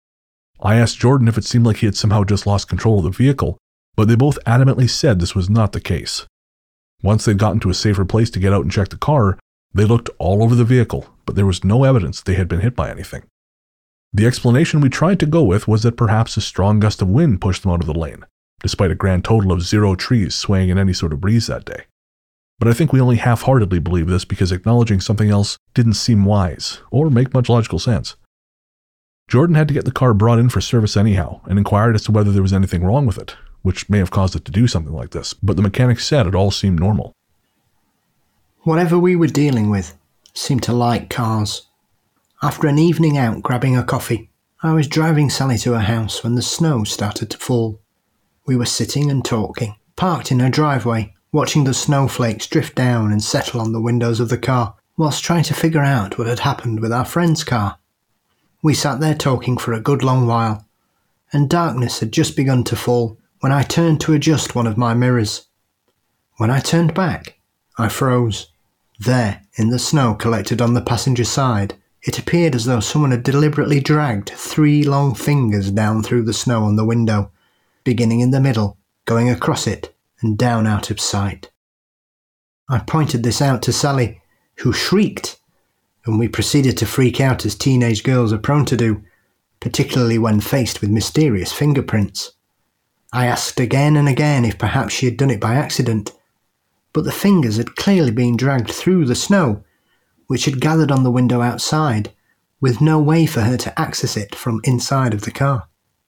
I asked Jordan if it seemed like he had somehow just lost control of the vehicle, but they both adamantly said this was not the case. Once they'd gotten to a safer place to get out and check the car, they looked all over the vehicle, but there was no evidence they had been hit by anything. The explanation we tried to go with was that perhaps a strong gust of wind pushed them out of the lane, despite a grand total of 0 trees swaying in any sort of breeze that day. But I think we only half-heartedly believe this because acknowledging something else didn't seem wise or make much logical sense. Jordan had to get the car brought in for service anyhow and inquired as to whether there was anything wrong with it, which may have caused it to do something like this, but the mechanic said it all seemed normal. Whatever we were dealing with seemed to like cars. After an evening out grabbing a coffee, I was driving Sally to her house when the snow started to fall. We were sitting and talking, parked in her driveway, watching the snowflakes drift down and settle on the windows of the car, whilst trying to figure out what had happened with our friend's car. We sat there talking for a good long while, and darkness had just begun to fall when I turned to adjust one of my mirrors. When I turned back, I froze. There, in the snow collected on the passenger side, it appeared as though someone had deliberately dragged 3 long fingers down through the snow on the window, beginning in the middle, going across it, and down out of sight. I pointed this out to Sally, who shrieked, and we proceeded to freak out as teenage girls are prone to do, particularly when faced with mysterious fingerprints. I asked again and again if perhaps she had done it by accident, but the fingers had clearly been dragged through the snow, which had gathered on the window outside, with no way for her to access it from inside of the car.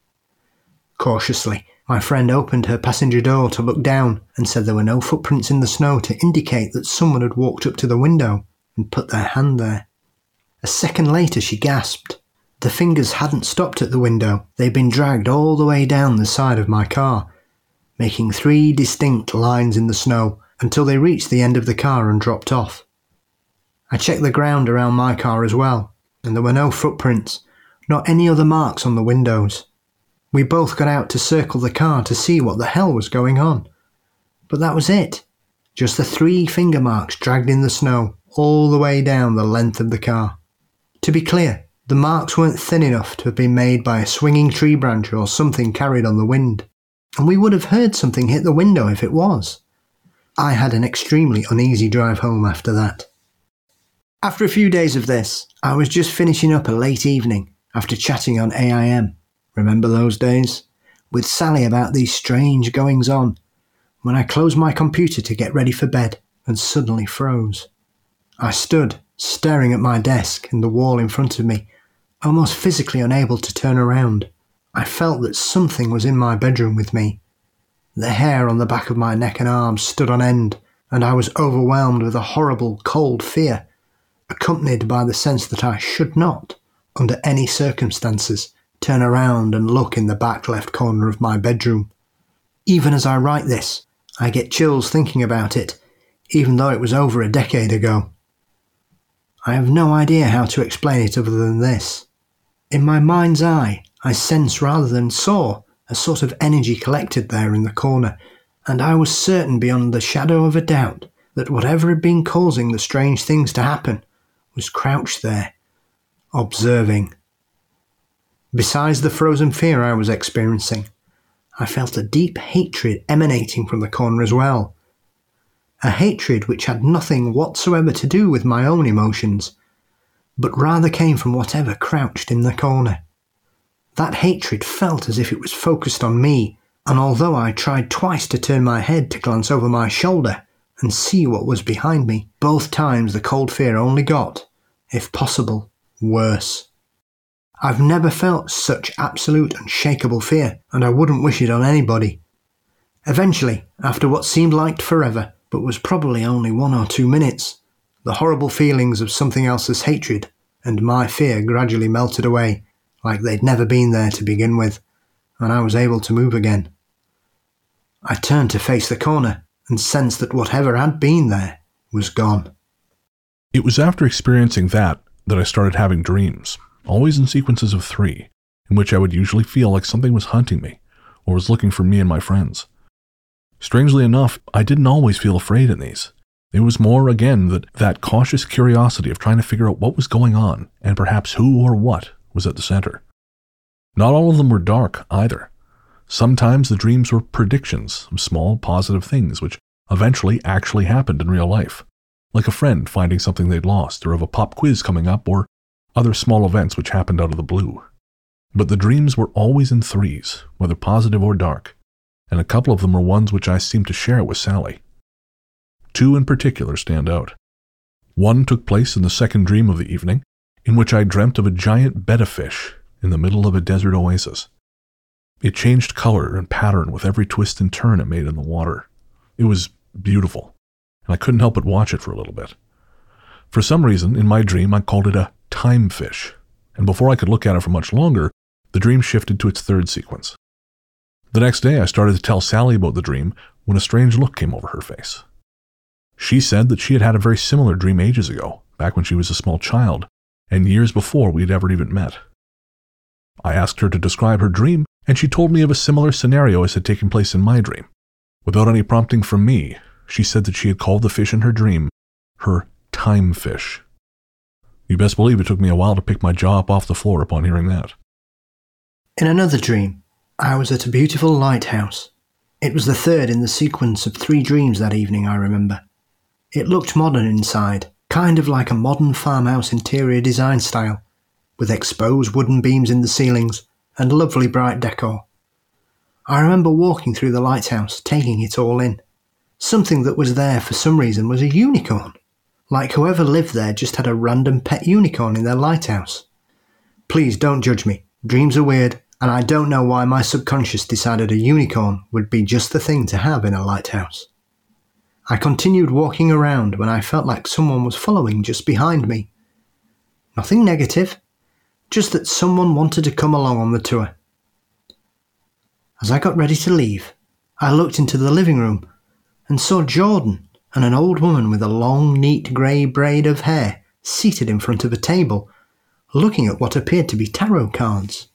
Cautiously, my friend opened her passenger door to look down and said there were no footprints in the snow to indicate that someone had walked up to the window and put their hand there. A second later she gasped. The fingers hadn't stopped at the window, they'd been dragged all the way down the side of my car, making 3 distinct lines in the snow until they reached the end of the car and dropped off. I checked the ground around my car as well, and there were no footprints, nor any other marks on the windows. We both got out to circle the car to see what the hell was going on. But that was it. Just the 3 finger marks dragged in the snow all the way down the length of the car. To be clear, the marks weren't thin enough to have been made by a swinging tree branch or something carried on the wind, and we would have heard something hit the window if it was. I had an extremely uneasy drive home after that. After a few days of this, I was just finishing up a late evening after chatting on AIM, remember those days, with Sally about these strange goings-on, when I closed my computer to get ready for bed and suddenly froze. I stood, staring at my desk and the wall in front of me, almost physically unable to turn around. I felt that something was in my bedroom with me. The hair on the back of my neck and arms stood on end, and I was overwhelmed with a horrible, cold fear, accompanied by the sense that I should not, under any circumstances, turn around and look in the back left corner of my bedroom. Even as I write this, I get chills thinking about it, even though it was over a decade ago. I have no idea how to explain it other than this. In my mind's eye, I sensed rather than saw a sort of energy collected there in the corner, and I was certain beyond the shadow of a doubt that whatever had been causing the strange things to happen was crouched there, observing. Besides the frozen fear I was experiencing, I felt a deep hatred emanating from the corner as well. A hatred which had nothing whatsoever to do with my own emotions, but rather came from whatever crouched in the corner. That hatred felt as if it was focused on me, and although I tried twice to turn my head to glance over my shoulder and see what was behind me, both times the cold fear only got, if possible, worse. I've never felt such absolute unshakable fear, and I wouldn't wish it on anybody. Eventually, after what seemed like forever, but was probably only 1 or 2 minutes, the horrible feelings of something else's hatred and my fear gradually melted away, like they'd never been there to begin with, and I was able to move again. I turned to face the corner and sensed that whatever had been there was gone. It was after experiencing that I started having dreams, always in sequences of 3, in which I would usually feel like something was hunting me, or was looking for me and my friends. Strangely enough, I didn't always feel afraid in these. It was more, again, that cautious curiosity of trying to figure out what was going on, and perhaps who or what was at the center. Not all of them were dark, either. Sometimes the dreams were predictions of small, positive things which eventually actually happened in real life, like a friend finding something they'd lost, or of a pop quiz coming up, or other small events which happened out of the blue. But the dreams were always in threes, whether positive or dark, and a couple of them were ones which I seemed to share with Sally. Two in particular stand out. One took place in the second dream of the evening, in which I dreamt of a giant betta fish in the middle of a desert oasis. It changed color and pattern with every twist and turn it made in the water. It was beautiful, and I couldn't help but watch it for a little bit. For some reason, in my dream, I called it a time fish, and before I could look at it for much longer, the dream shifted to its third sequence. The next day, I started to tell Sally about the dream when a strange look came over her face. She said that she had had a very similar dream ages ago, back when she was a small child, and years before we had ever even met. I asked her to describe her dream, and she told me of a similar scenario as had taken place in my dream. Without any prompting from me, she said that she had called the fish in her dream her time fish. You best believe it took me a while to pick my jaw up off the floor upon hearing that. In another dream, I was at a beautiful lighthouse. It was the third in the sequence of 3 dreams that evening, I remember. It looked modern inside, kind of like a modern farmhouse interior design style, with exposed wooden beams in the ceilings and lovely bright decor. I remember walking through the lighthouse, taking it all in. Something that was there for some reason was a unicorn. Like whoever lived there just had a random pet unicorn in their lighthouse. Please don't judge me. Dreams are weird, and I don't know why my subconscious decided a unicorn would be just the thing to have in a lighthouse. I continued walking around when I felt like someone was following just behind me. Nothing negative, just that someone wanted to come along on the tour. As I got ready to leave, I looked into the living room and saw Jordan and an old woman with a long, neat grey braid of hair seated in front of a table, looking at what appeared to be tarot cards.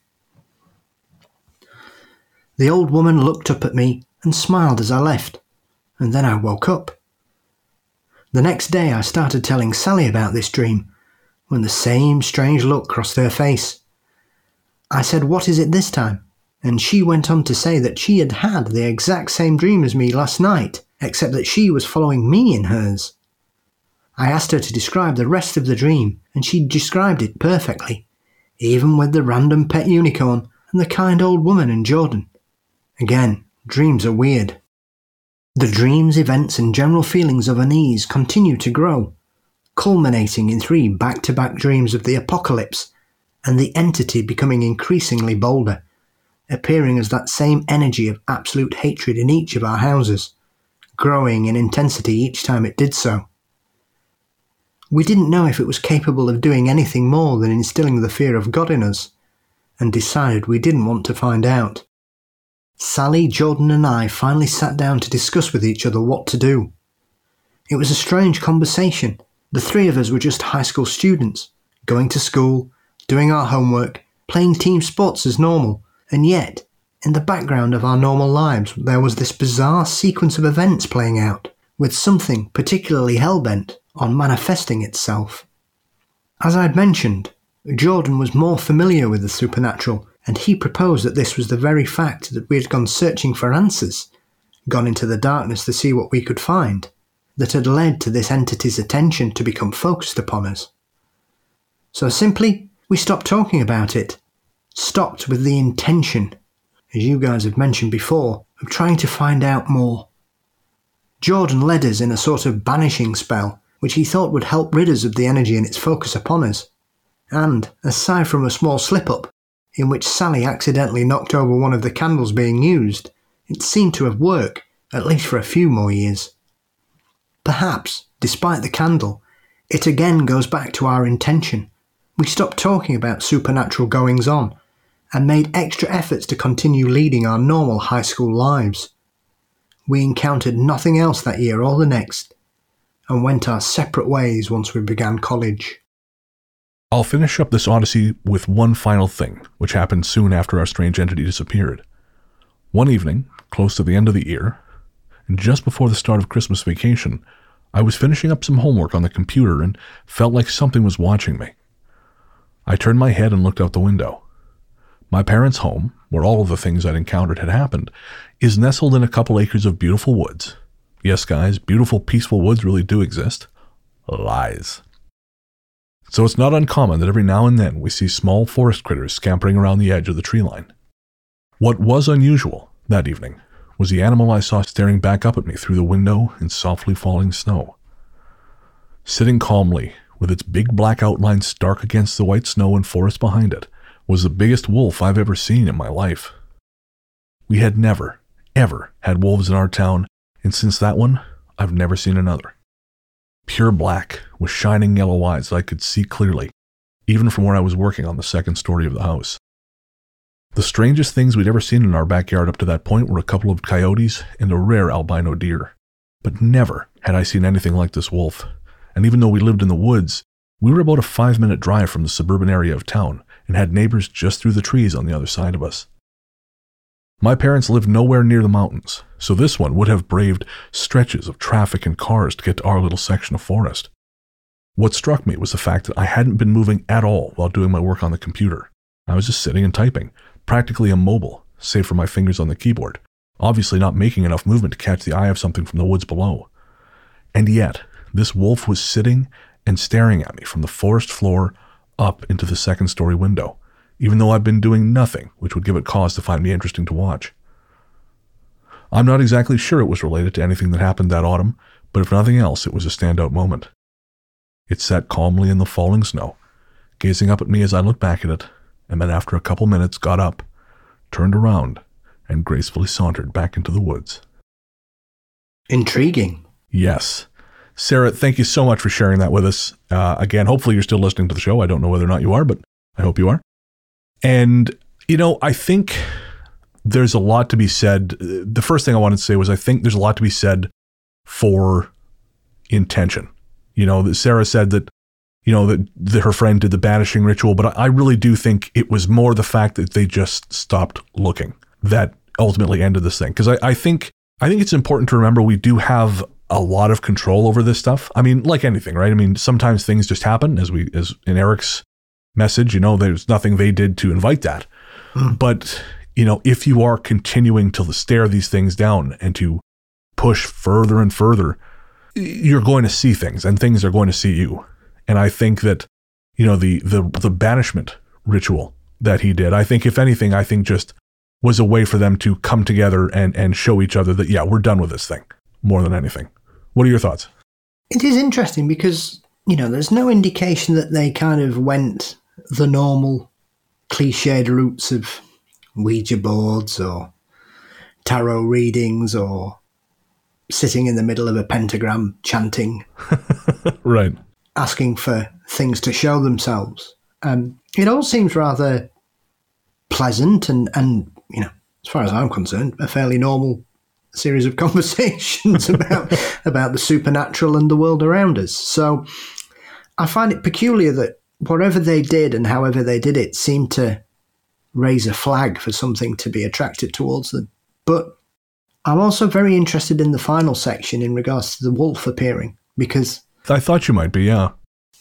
The old woman looked up at me and smiled as I left, and then I woke up. The next day I started telling Sally about this dream, when the same strange look crossed her face. I said, "What is it this time?" And she went on to say that she had had the exact same dream as me last night, except that she was following me in hers. I asked her to describe the rest of the dream, and she described it perfectly, even with the random pet unicorn and the kind old woman and Jordan. Again, dreams are weird. The dreams, events and general feelings of unease continue to grow, culminating in 3 back-to-back dreams of the apocalypse, and the entity becoming increasingly bolder, appearing as that same energy of absolute hatred in each of our houses, growing in intensity each time it did so. We didn't know if it was capable of doing anything more than instilling the fear of God in us, and decided we didn't want to find out. Sally, Jordan and I finally sat down to discuss with each other what to do. It was a strange conversation. The 3 of us were just high school students, going to school, doing our homework, playing team sports as normal, and yet, in the background of our normal lives, there was this bizarre sequence of events playing out, with something particularly hell-bent on manifesting itself. As I'd mentioned, Jordan was more familiar with the supernatural, and he proposed that this was the very fact that we had gone searching for answers, gone into the darkness to see what we could find, that had led to this entity's attention to become focused upon us. So simply, we stopped talking about it, stopped with the intention, as you guys have mentioned before, of trying to find out more. Jordan led us in a sort of banishing spell, which he thought would help rid us of the energy and its focus upon us. And, aside from a small slip-up, in which Sally accidentally knocked over one of the candles being used, it seemed to have worked, at least for a few more years. Perhaps, despite the candle, it again goes back to our intention. We stopped talking about supernatural goings-on, and made extra efforts to continue leading our normal high school lives. We encountered nothing else that year or the next, and went our separate ways once we began college. I'll finish up this odyssey with one final thing, which happened soon after our strange entity disappeared. One evening, close to the end of the year, and just before the start of Christmas vacation, I was finishing up some homework on the computer and felt like something was watching me. I turned my head and looked out the window. My parents' home, where all of the things I'd encountered had happened, is nestled in a couple acres of beautiful woods. Yes, guys, beautiful, peaceful woods really do exist. Lies. So it's not uncommon that every now and then we see small forest critters scampering around the edge of the tree line. What was unusual that evening was the animal I saw staring back up at me through the window in softly falling snow. Sitting calmly, with its big black outline stark against the white snow and forest behind it, was the biggest wolf I've ever seen in my life. We had never, ever had wolves in our town, and since that one, I've never seen another. Pure black, with shining yellow eyes that I could see clearly, even from where I was working on the second story of the house. The strangest things we'd ever seen in our backyard up to that point were a couple of coyotes and a rare albino deer. But never had I seen anything like this wolf, and even though we lived in the woods, we were about a 5-minute drive from the suburban area of town and had neighbors just through the trees on the other side of us. My parents lived nowhere near the mountains, so this one would have braved stretches of traffic and cars to get to our little section of forest. What struck me was the fact that I hadn't been moving at all while doing my work on the computer. I was just sitting and typing, practically immobile, save for my fingers on the keyboard, obviously not making enough movement to catch the eye of something from the woods below. And yet, this wolf was sitting and staring at me from the forest floor up into the second-story window, even though I'd been doing nothing which would give it cause to find me interesting to watch. I'm not exactly sure it was related to anything that happened that autumn, but if nothing else, it was a standout moment. It sat calmly in the falling snow, gazing up at me as I looked back at it, and then after a couple minutes got up, turned around, and gracefully sauntered back into the woods. Intriguing. Yes. Sarah, thank you so much for sharing that with us. Again, hopefully you're still listening to the show. I don't know whether or not you are, but I hope you are. And, I think there's a lot to be said. The first thing I wanted to say was I think there's a lot to be said for intention. That Sarah said that, that her friend did the banishing ritual, but I really do think it was more the fact that they just stopped looking that ultimately ended this thing. Because I think it's important to remember we do have a lot of control over this stuff. I mean, like anything, right? I mean, sometimes things just happen, as in Eric's message, there's nothing they did to invite that. But, if you are continuing to stare these things down and to push further and further, you're going to see things and things are going to see you. And I think that, the banishment ritual that he did, I think if anything, just was a way for them to come together and show each other that, yeah, we're done with this thing more than anything. What are your thoughts? It is interesting because, there's no indication that they kind of went the normal cliched routes of Ouija boards or tarot readings or sitting in the middle of a pentagram chanting. Right. Asking for things to show themselves. It all seems rather pleasant and as far as I'm concerned, a fairly normal series of conversations about the supernatural and the world around us. So I find it peculiar that whatever they did and however they did it seemed to raise a flag for something to be attracted towards them. But I'm also very interested in the final section in regards to the wolf appearing, because I thought you might be, yeah.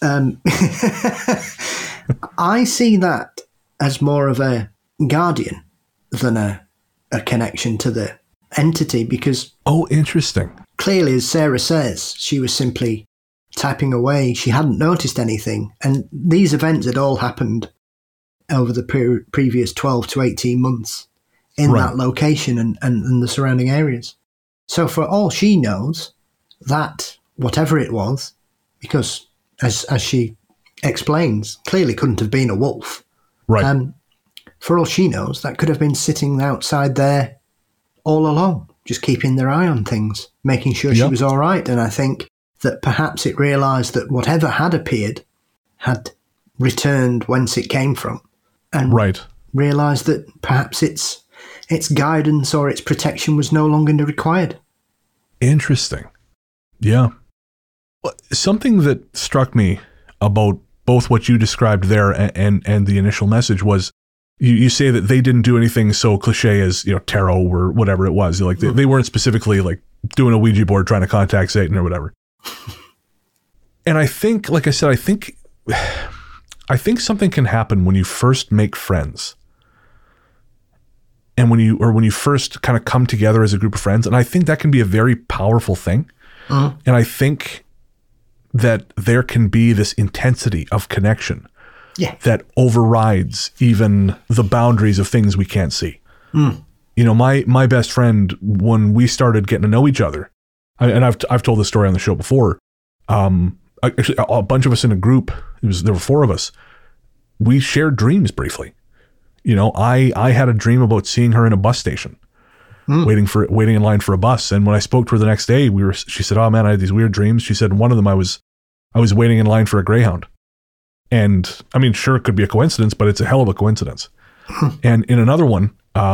I see that as more of a guardian than a connection to the entity, because... Oh, interesting. Clearly, as Sarah says, she was simply typing away. She hadn't noticed anything. And these events had all happened over the previous 12 to 18 months in that location and the surrounding areas. So for all she knows, that, whatever it was, because as she explains, clearly couldn't have been a wolf. Right. For all she knows, that could have been sitting outside there all along, just keeping their eye on things, making sure she was all right. And I think that perhaps it realised that whatever had appeared had returned whence it came from, and realised that perhaps its guidance or its protection was no longer required. Interesting. Yeah. Something that struck me about both what you described there and the initial message was you say that they didn't do anything so cliche as, tarot or whatever it was. Like they weren't specifically like doing a Ouija board trying to contact Satan or whatever. And I think, like I said, I think something can happen when you first make friends. And when you first kind of come together as a group of friends. And I think that can be a very powerful thing. And I think that there can be this intensity of connection that overrides even the boundaries of things we can't see. You know, my best friend, when we started getting to know each other, and I've told this story on the show before, actually a bunch of us in a group, there were 4 of us, we shared dreams briefly. You know, I had a dream about seeing her in a bus station, waiting in line for a bus. And when I spoke to her the next day, she said, "Oh man, I had these weird dreams." She said, one of them I was waiting in line for a Greyhound. And I mean, sure, it could be a coincidence, but it's a hell of a coincidence. And in another one,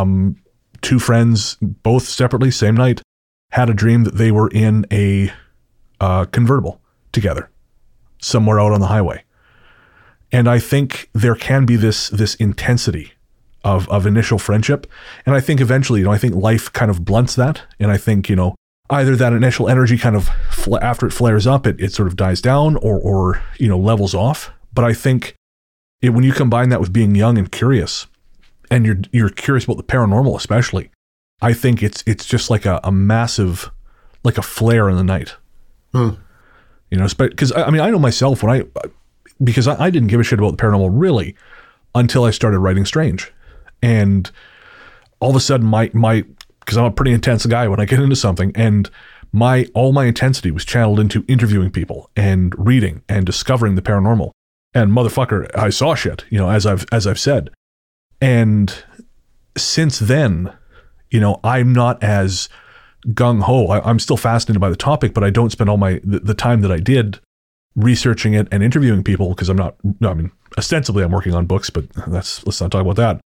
2 friends, both separately, same night, had a dream that they were in a convertible together somewhere out on the highway. And I think there can be this intensity of initial friendship. And I think eventually, you know, I think life kind of blunts that. And I think, you know, either that initial energy kind of, after it flares up, it sort of dies down or, you know, levels off. But I think when you combine that with being young and curious, and you're curious about the paranormal especially, I think it's just like a massive, like a flare in the night. You know, because I mean, I know myself because I didn't give a shit about the paranormal really until I started writing Strange. And all of a sudden because I'm a pretty intense guy when I get into something, and all my intensity was channeled into interviewing people and reading and discovering the paranormal. And motherfucker, I saw shit, you know, as I've said. And since then, you know, I'm not as gung-ho. I'm still fascinated by the topic, but I don't spend all the time that I did researching it and interviewing people, because ostensibly I'm working on books, but let's not talk about that.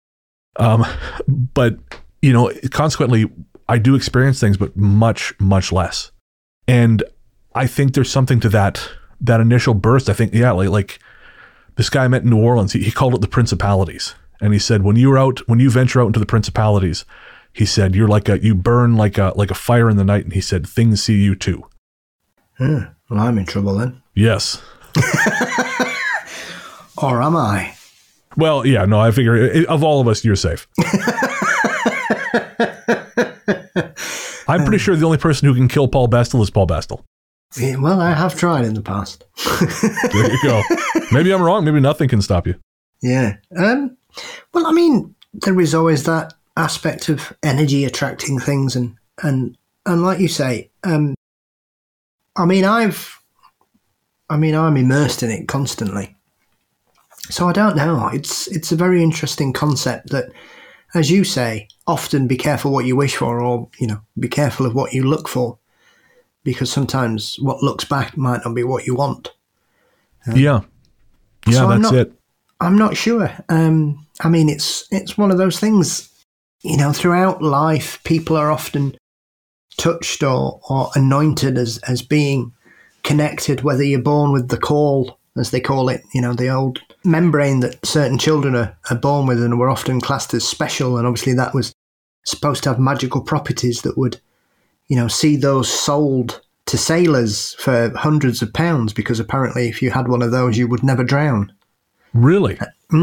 But, you know, consequently, I do experience things, but much, much less. And I think there's something to that initial burst. I think, like this guy I met in New Orleans, he called it the principalities. And he said, when you venture out into the principalities, he said, you burn like a fire in the night. And he said, things see you too. Well, I'm in trouble then. Yes. Or am I? Well, yeah, no, I figure of all of us, you're safe. I'm pretty sure the only person who can kill Paul Bestel is Paul Bestel. Yeah, well, I have tried in the past. There you go. Maybe I'm wrong. Maybe nothing can stop you. Yeah. Well, I mean, there is always that aspect of energy attracting things, and like you say, I'm immersed in it constantly. So I don't know. It's a very interesting concept that, as you say, often be careful what you wish for, or, you know, be careful of what you look for, because sometimes what looks back might not be what you want. Yeah, so that's it. I'm not sure. I mean, it's one of those things, you know, throughout life, people are often touched or anointed as being connected, whether you're born with the call, as they call it, you know, the old membrane that certain children are born with and were often classed as special. And obviously that was supposed to have magical properties that would, you know, see those sold to sailors for hundreds of pounds, because apparently if you had one of those, you would never drown. Really?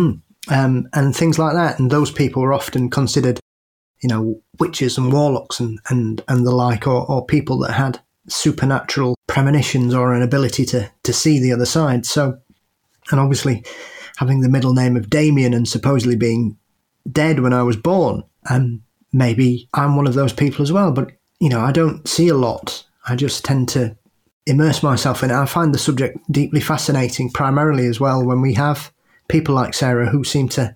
And things like that. And those people were often considered, you know, witches and warlocks and the like, or people that had supernatural premonitions or an ability to see the other side. So, and obviously having the middle name of Damien and supposedly being dead when I was born, maybe I'm one of those people as well. But, you know, I don't see a lot. I just tend to immerse myself in it. I find the subject deeply fascinating, primarily as well when we have people like Sarah who seem to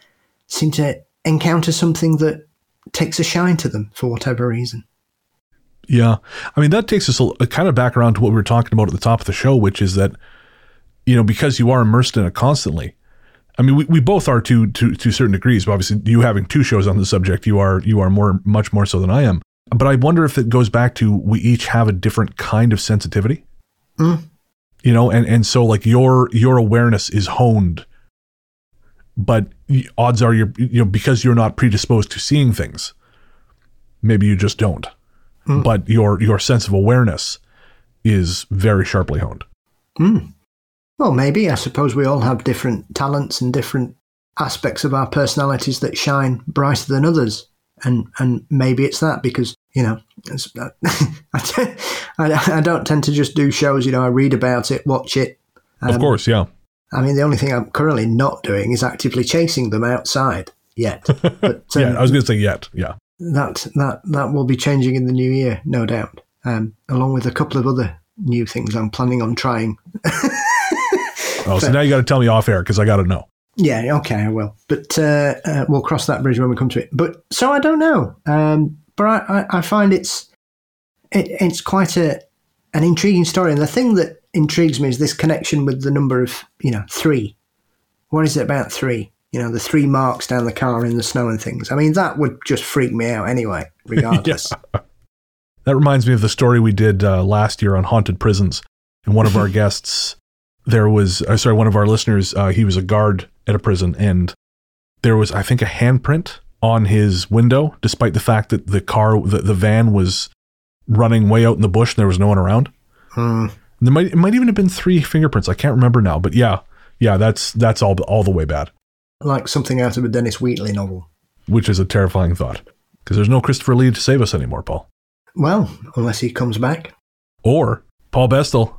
encounter something that takes a shine to them for whatever reason. Yeah. I mean, that takes us a kind of back around to what we were talking about at the top of the show, which is that, you know, because you are immersed in it constantly. I mean, we both are to certain degrees, but obviously you having 2 shows on the subject, you are much more so than I am. But I wonder if it goes back to, we each have a different kind of sensitivity, you know, and so like your awareness is honed, but odds are because you're not predisposed to seeing things, maybe you just don't. But your sense of awareness is very sharply honed. Well, maybe. I suppose we all have different talents and different aspects of our personalities that shine brighter than others. And maybe it's that, because You know, I don't tend to just do shows. You know, I read about it, watch it. Of course, yeah. I mean, the only thing I'm currently not doing is actively chasing them outside yet. But yeah, I was going to say yet, yeah. That will be changing in the new year, no doubt. Along with a couple of other new things I'm planning on trying. So now you got to tell me off air because I got to know. Yeah, okay, I will. But we'll cross that bridge when we come to it. But so I don't know. But I find it's quite an intriguing story. And the thing that intrigues me is this connection with the number of, 3. What is it about 3? The 3 marks down the car in the snow and things. I mean, that would just freak me out anyway, regardless. Yeah. That reminds me of the story we did last year on haunted prisons. And one of our guests, one of our listeners, he was a guard at a prison, and there was, I think, a handprint on his window, despite the fact that the van was running way out in the bush and there was no one around. It might even have been 3 fingerprints. I can't remember now, but yeah, that's all the way bad. Like something out of a Dennis Wheatley novel. Which is a terrifying thought, because there's no Christopher Lee to save us anymore, Paul. Well, unless he comes back. Or Paul Bestel.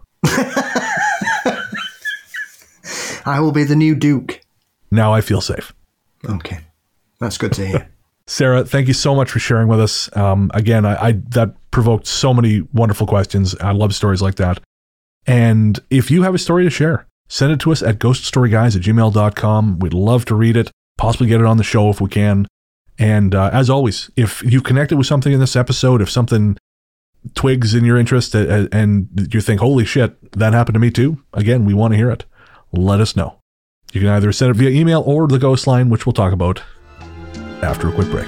I will be the new Duke. Now I feel safe. Okay. That's good to hear. Sarah, thank you so much for sharing with us. Again, that provoked so many wonderful questions. I love stories like that. And if you have a story to share, send it to us at ghoststoryguys@gmail.com. We'd love to read it, possibly get it on the show if we can. And as always, if you connected with something in this episode, if something twigs in your interest and you think, holy shit, that happened to me too, again, we want to hear it. Let us know. You can either send it via email or the ghost line, which we'll talk about after a quick break.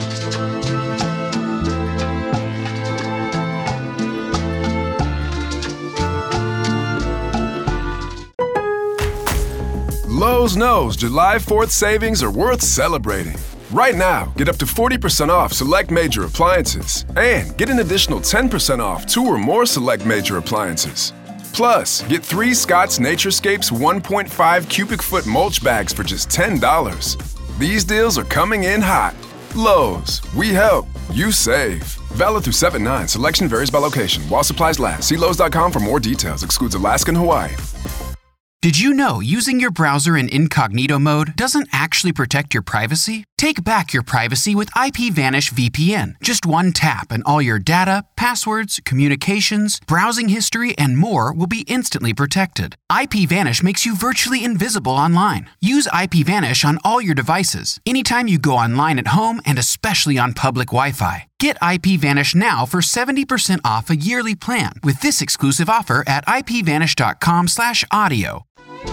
Lowe's knows July 4th savings are worth celebrating. Right now, get up to 40% off select major appliances and get an additional 10% off 2 or more select major appliances. Plus, get 3 Scott's Naturescapes 1.5 cubic foot mulch bags for just $10. These deals are coming in hot. Lowe's, we help, you save. Valid through 7/9. Selection varies by location. While supplies last, see Lowe's.com for more details. Excludes Alaska and Hawaii. Did you know using your browser in incognito mode doesn't actually protect your privacy? Take back your privacy with IPVanish VPN. Just one tap and all your data, passwords, communications, browsing history, and more will be instantly protected. IPVanish makes you virtually invisible online. Use IPVanish on all your devices, anytime you go online at home, and especially on public Wi-Fi. Get IPVanish now for 70% off a yearly plan with this exclusive offer at ipvanish.com/audio.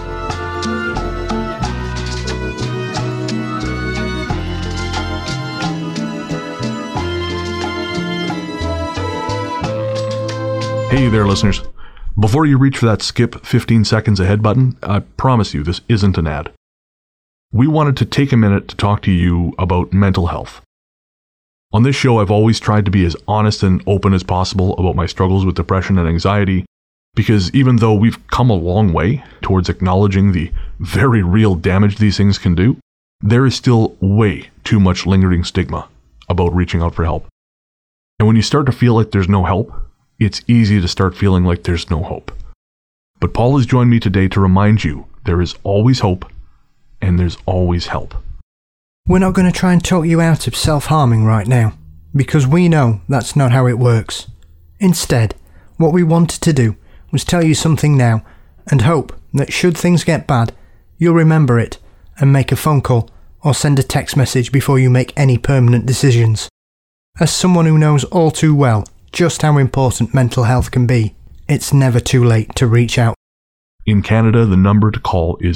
Hey there, listeners. Before you reach for that skip 15 seconds ahead button, I promise you this isn't an ad. We wanted to take a minute to talk to you about mental health. On this show, I've always tried to be as honest and open as possible about my struggles with depression and anxiety, because even though we've come a long way towards acknowledging the very real damage these things can do, there is still way too much lingering stigma about reaching out for help. And when you start to feel like there's no help, it's easy to start feeling like there's no hope. But Paul has joined me today to remind you there is always hope and there's always help. We're not going to try and talk you out of self-harming right now, because we know that's not how it works. Instead, what we wanted to do was tell you something now and hope that should things get bad, you'll remember it and make a phone call or send a text message before you make any permanent decisions. As someone who knows all too well just how important mental health can be, it's never too late to reach out. In Canada, the number to call is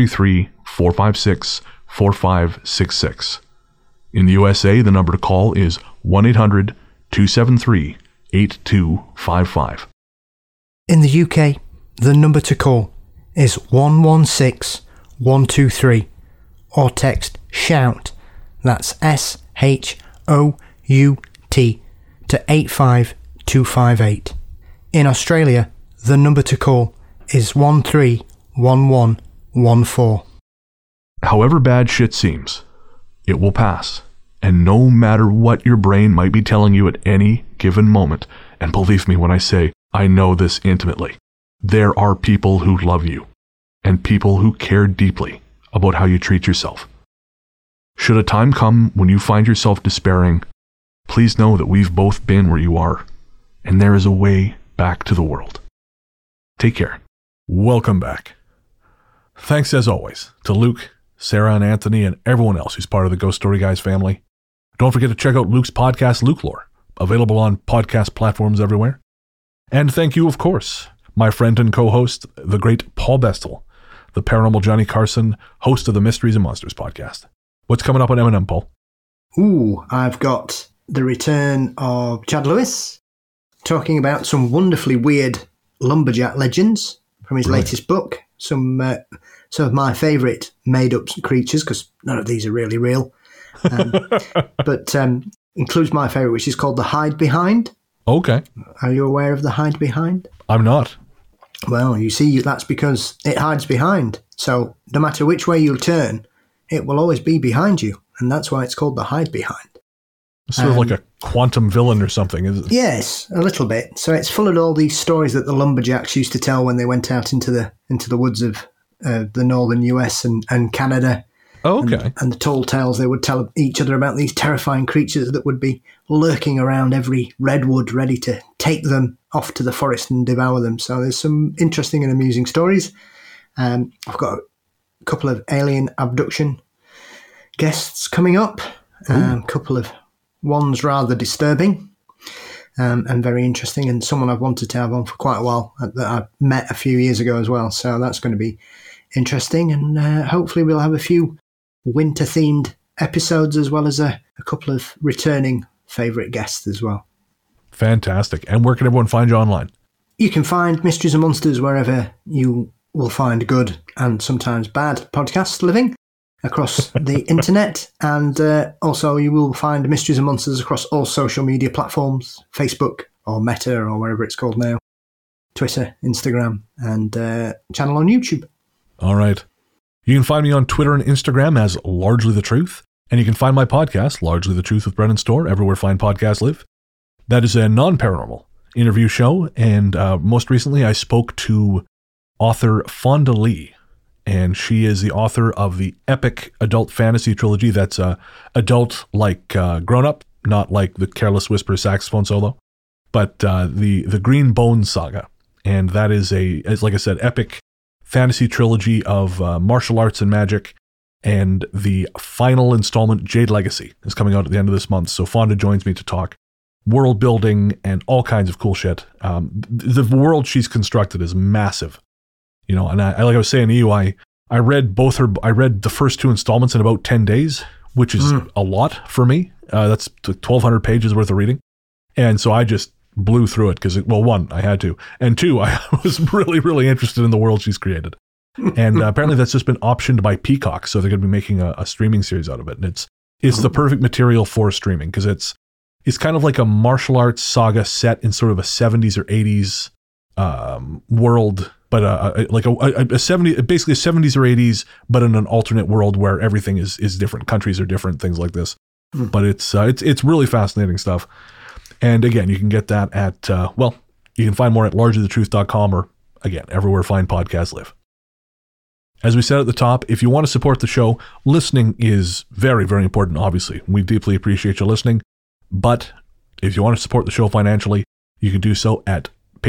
133-456-4566. In the USA, the number to call is 1-800-273-8255. In the UK, the number to call is 116-123 or text SHOUT, that's SHOUT, to 85258. In Australia, the number to call is 131114. However bad shit seems, it will pass, And no matter what your brain might be telling you at any given moment, and believe me when I say I know this intimately, there are people who love you and people who care deeply about how you treat yourself. Should a time come when you find yourself despairing, please know that we've both been where you are, and there is a way back to the world. Take care. Welcome back. Thanks as always to Luke, Sarah, and Anthony, and everyone else who's part of the Ghost Story Guys family. Don't forget to check out Luke's podcast, Luke Lore, available on podcast platforms everywhere. And thank you, of course, my friend and co-host, the great Paul Bestel, the paranormal Johnny Carson, host of the Mysteries and Monsters podcast. What's coming up on M&M, Paul? Ooh, I've got the return of Chad Lewis, talking about some wonderfully weird lumberjack legends from his latest book. Some of my favourite made-up creatures, because none of these are really real. But includes my favourite, which is called The Hide Behind. Okay. Are you aware of The Hide Behind? I'm not. Well, you see, that's because it hides behind. So no matter which way you turn, it will always be behind you. And that's why it's called The Hide Behind. Sort of like a quantum villain or something, is it? Yes, a little bit. So it's full of all these stories that the lumberjacks used to tell when they went out into the woods of the northern US and Canada. Oh, okay. And the tall tales they would tell each other about these terrifying creatures that would be lurking around every redwood, ready to take them off to the forest and devour them. So there's some interesting and amusing stories. I've got a couple of alien abduction guests coming up. A couple of ones rather disturbing and very interesting, and someone I've wanted to have on for quite a while that I met a few years ago as well. So that's going to be interesting, and hopefully we'll have a few winter-themed episodes as well as a couple of returning favourite guests as well. Fantastic. And where can everyone find you online? You can find Mysteries and Monsters wherever you will find good and sometimes bad podcasts living across the internet, and also you will find Mysteries and Monsters across all social media platforms, Facebook or Meta or wherever it's called now, Twitter, Instagram, and channel on YouTube. All right. You can find me on Twitter and Instagram as Largely the Truth, and you can find my podcast, Largely the Truth with Brennan Storr, everywhere fine podcasts live. That is a non-paranormal interview show, and most recently I spoke to author Fonda Lee, and she is the author of the epic adult fantasy trilogy that's adult like Grown Up, not like the Careless Whisper saxophone solo, but the Green Bones saga. And that is like I said, epic fantasy trilogy of martial arts and magic, and the final installment, Jade Legacy, is coming out at the end of this month. So Fonda joins me to talk world building and all kinds of cool shit. The world she's constructed is massive, you know. And I like I was saying to you, I read the first two installments in about 10 days, which is a lot for me. That's 1,200 pages worth of reading, and so I just blew through it because, well, one, I had to, and two, I was really, really interested in the world she's created. And apparently that's just been optioned by Peacock, so they're going to be making a streaming series out of it. And it's the perfect material for streaming, because it's kind of like a martial arts saga set in sort of a 70s or 80s world, but basically a 70s or 80s, but in an alternate world where everything is different. Countries are different, things like this. But it's really fascinating stuff. And again, you can get that at, you can find more at largelythetruth.com, or again, everywhere fine podcasts live. As we said at the top, if you want to support the show, listening is very, very important, obviously. We deeply appreciate you listening. But if you want to support the show financially, you can do so at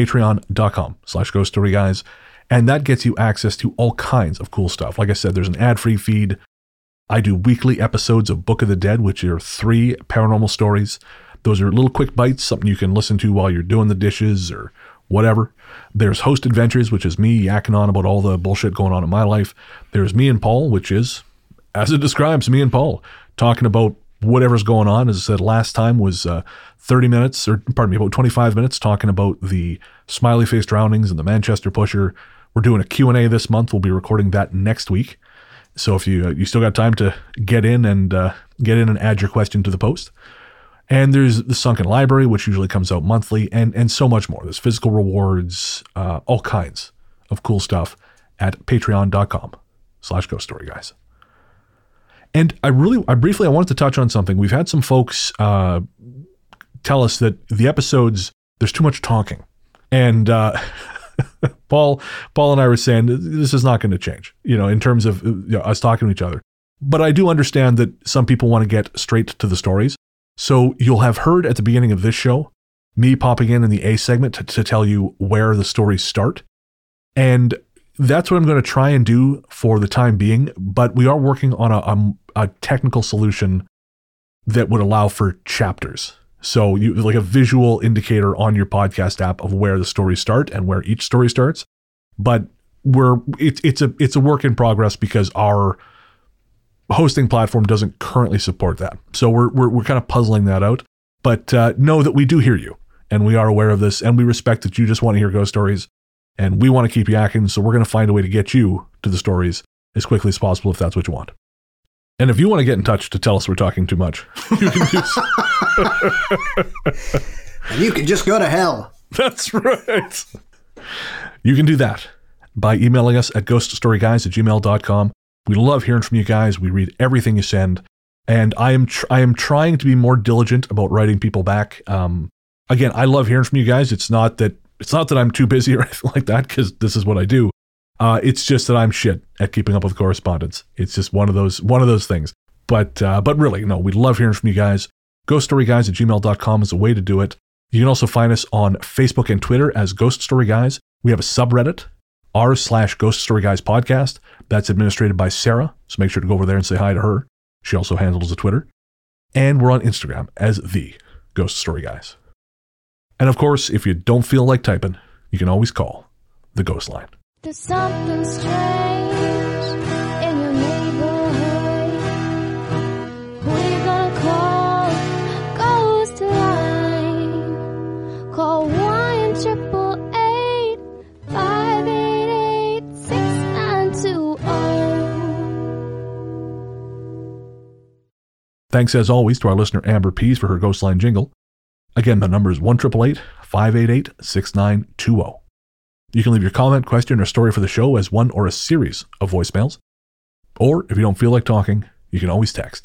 patreon.com/ghoststoryguys. And that gets you access to all kinds of cool stuff. Like I said, there's an ad-free feed. I do weekly episodes of Book of the Dead, which are 3 paranormal stories. Those are little quick bites, something you can listen to while you're doing the dishes or whatever. There's Host Adventures, which is me yakking on about all the bullshit going on in my life. There's Me and Paul, which is, as it describes, me and Paul, talking about whatever's going on. As I said, last time was 30 minutes, or pardon me, about 25 minutes talking about the Smiley Face drownings and the Manchester Pusher. We're doing a Q&A this month. We'll be recording that next week. So if you still got time to get in and add your question to the post. And there's the Sunken Library, which usually comes out monthly, and so much more. There's physical rewards, all kinds of cool stuff at patreon.com/ghoststoryguys. And I wanted to touch on something. We've had some folks tell us that the episodes, there's too much talking. And Paul and I were saying this is not going to change, in terms of us talking to each other. But I do understand that some people want to get straight to the stories. So you'll have heard at the beginning of this show, me popping in the A segment to tell you where the stories start. And that's what I'm going to try and do for the time being. But we are working on a technical solution that would allow for chapters. So you like a visual indicator on your podcast app of where the stories start and where each story starts. But it's a work in progress because our hosting platform doesn't currently support that. So we're kind of puzzling that out. But know that we do hear you and we are aware of this and we respect that you just want to hear ghost stories and we want to keep yakking. So we're going to find a way to get you to the stories as quickly as possible if that's what you want. And if you want to get in touch to tell us we're talking too much, you can do so. And you can just go to hell. That's right. You can do that by emailing us at ghoststoryguys@gmail.com. We love hearing from you guys. We read everything you send. And I am trying to be more diligent about writing people back. Again, I love hearing from you guys. It's not that I'm too busy or anything like that, because this is what I do. It's just that I'm shit at keeping up with correspondence. It's just one of those things. But really, no, we love hearing from you guys. Ghoststoryguys@gmail.com is a way to do it. You can also find us on Facebook and Twitter as Ghost Story Guys. We have a subreddit, r/Ghost Story Guys podcast. That's administrated by Sarah. So make sure to go over there and say hi to her. She also handles the Twitter. And we're on Instagram as the Ghost Story Guys. And of course, if you don't feel like typing, you can always call the Ghost Line. There's something strange in your neighborhood. Who you gonna call? Ghost line. Call 1-888-588-6920. Thanks as always to our listener Amber Pease for her Ghost Line jingle. Again, the number is 1-888-588-6920. You can leave your comment, question, or story for the show as one or a series of voicemails. Or, if you don't feel like talking, you can always text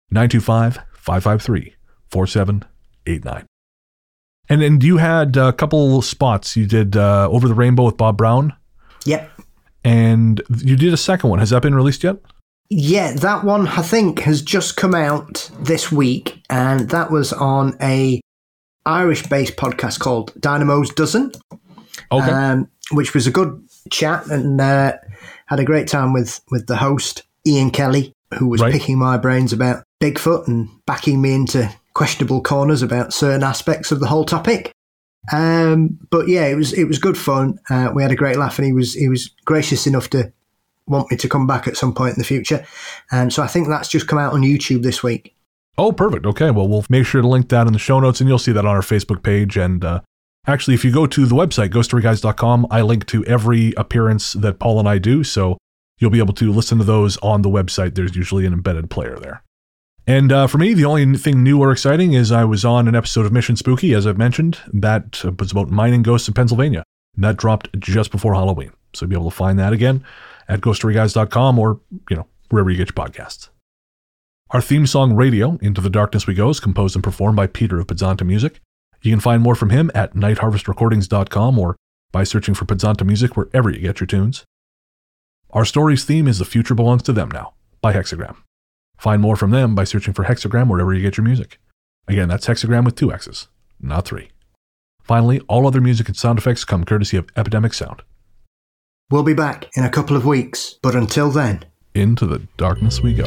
925-553-4789. And you had a couple spots. You did Over the Rainbow with Bob Brown. Yep. And you did a second one. Has that been released yet? Yeah, that one, I think, has just come out this week. And that was on a Irish-based podcast called Dynamo's Dozen. Okay. Which was a good chat and had a great time with the host, Ian Kelly, who was picking my brains about Bigfoot and backing me into questionable corners about certain aspects of the whole topic. But yeah, it was good fun. We had a great laugh and he was gracious enough to want me to come back at some point in the future. So I think that's just come out on YouTube this week. Oh, perfect. Okay. Well, we'll make sure to link that in the show notes and you'll see that on our Facebook page. And actually, if you go to the website, ghoststoryguys.com, I link to every appearance that Paul and I do. So you'll be able to listen to those on the website. There's usually an embedded player there. And for me, the only thing new or exciting is I was on an episode of Mission Spooky, as I've mentioned. That was about mining ghosts in Pennsylvania. And that dropped just before Halloween. So you'll be able to find that again at ghoststoryguys.com or, wherever you get your podcasts. Our theme song, Radio, Into the Darkness We Go, is composed and performed by Peter of Pizzanta Music. You can find more from him at nightharvestrecordings.com or by searching for Pizzanta Music wherever you get your tunes. Our story's theme is The Future Belongs to Them Now by Hexagram. Find more from them by searching for Hexagram wherever you get your music. Again, that's Hexagram with 2 X's, not 3. Finally, all other music and sound effects come courtesy of Epidemic Sound. We'll be back in a couple of weeks, but until then, into the darkness we go.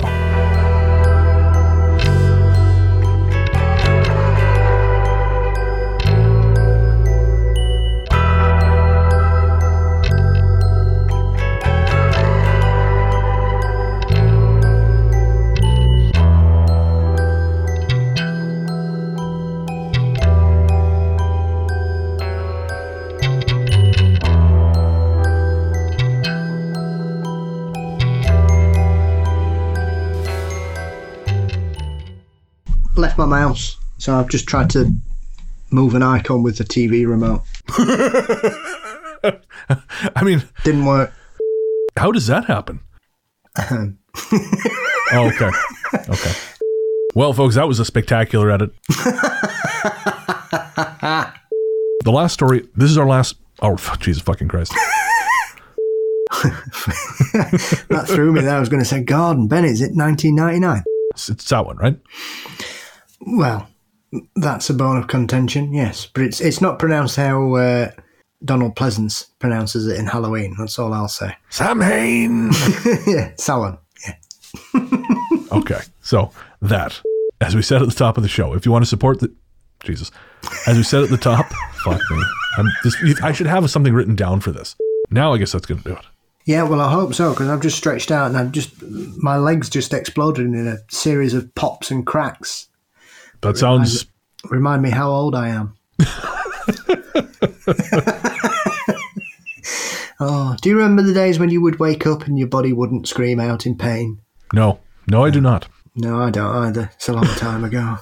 left my mouse, so I've just tried to move an icon with the TV remote. I mean, didn't work. How does that happen? Oh, okay. Okay. Well, folks, that was a spectacular edit. The last story, this is our last, oh, Jesus fucking Christ. That threw me there. I was going to say Gordon Bennett. Is it 1999? It's that one, right? Well, that's a bone of contention, yes. But it's not pronounced how Donald Pleasance pronounces it in Halloween. That's all I'll say. Samhain. Yeah, Samhain. Yeah. Okay, so that, as we said at the top of the show, if you want to support the... Jesus. As we said at the top, fuck me. I should have something written down for this. Now I guess that's going to do it. Yeah, well, I hope so, because I've just stretched out and my legs just exploded in a series of pops and cracks. That sounds... Remind me how old I am. Oh, do you remember the days when you would wake up and your body wouldn't scream out in pain? No, I do not. No, I don't either. It's a long time ago.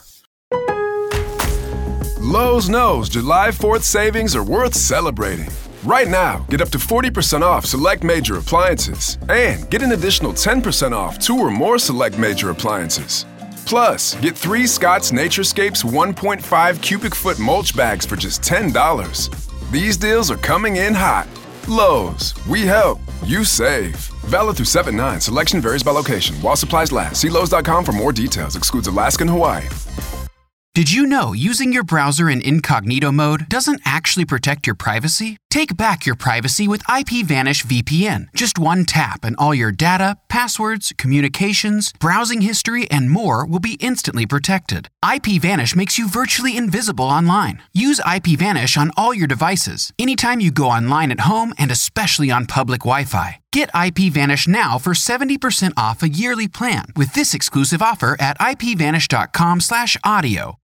Lowe's knows July 4th savings are worth celebrating. Right now, get up to 40% off select major appliances and get an additional 10% off 2 or more select major appliances. Plus, get 3 Scott's Naturescapes 1.5 cubic foot mulch bags for just $10. These deals are coming in hot. Lowe's, we help, you save. Valid through 7/9. Selection varies by location. While supplies last. See Lowe's.com for more details. Excludes Alaska and Hawaii. Did you know using your browser in incognito mode doesn't actually protect your privacy? Take back your privacy with IPVanish VPN. Just one tap and all your data, passwords, communications, browsing history, and more will be instantly protected. IPVanish makes you virtually invisible online. Use IPVanish on all your devices, anytime you go online at home and especially on public Wi-Fi. Get IPVanish now for 70% off a yearly plan with this exclusive offer at ipvanish.com/audio.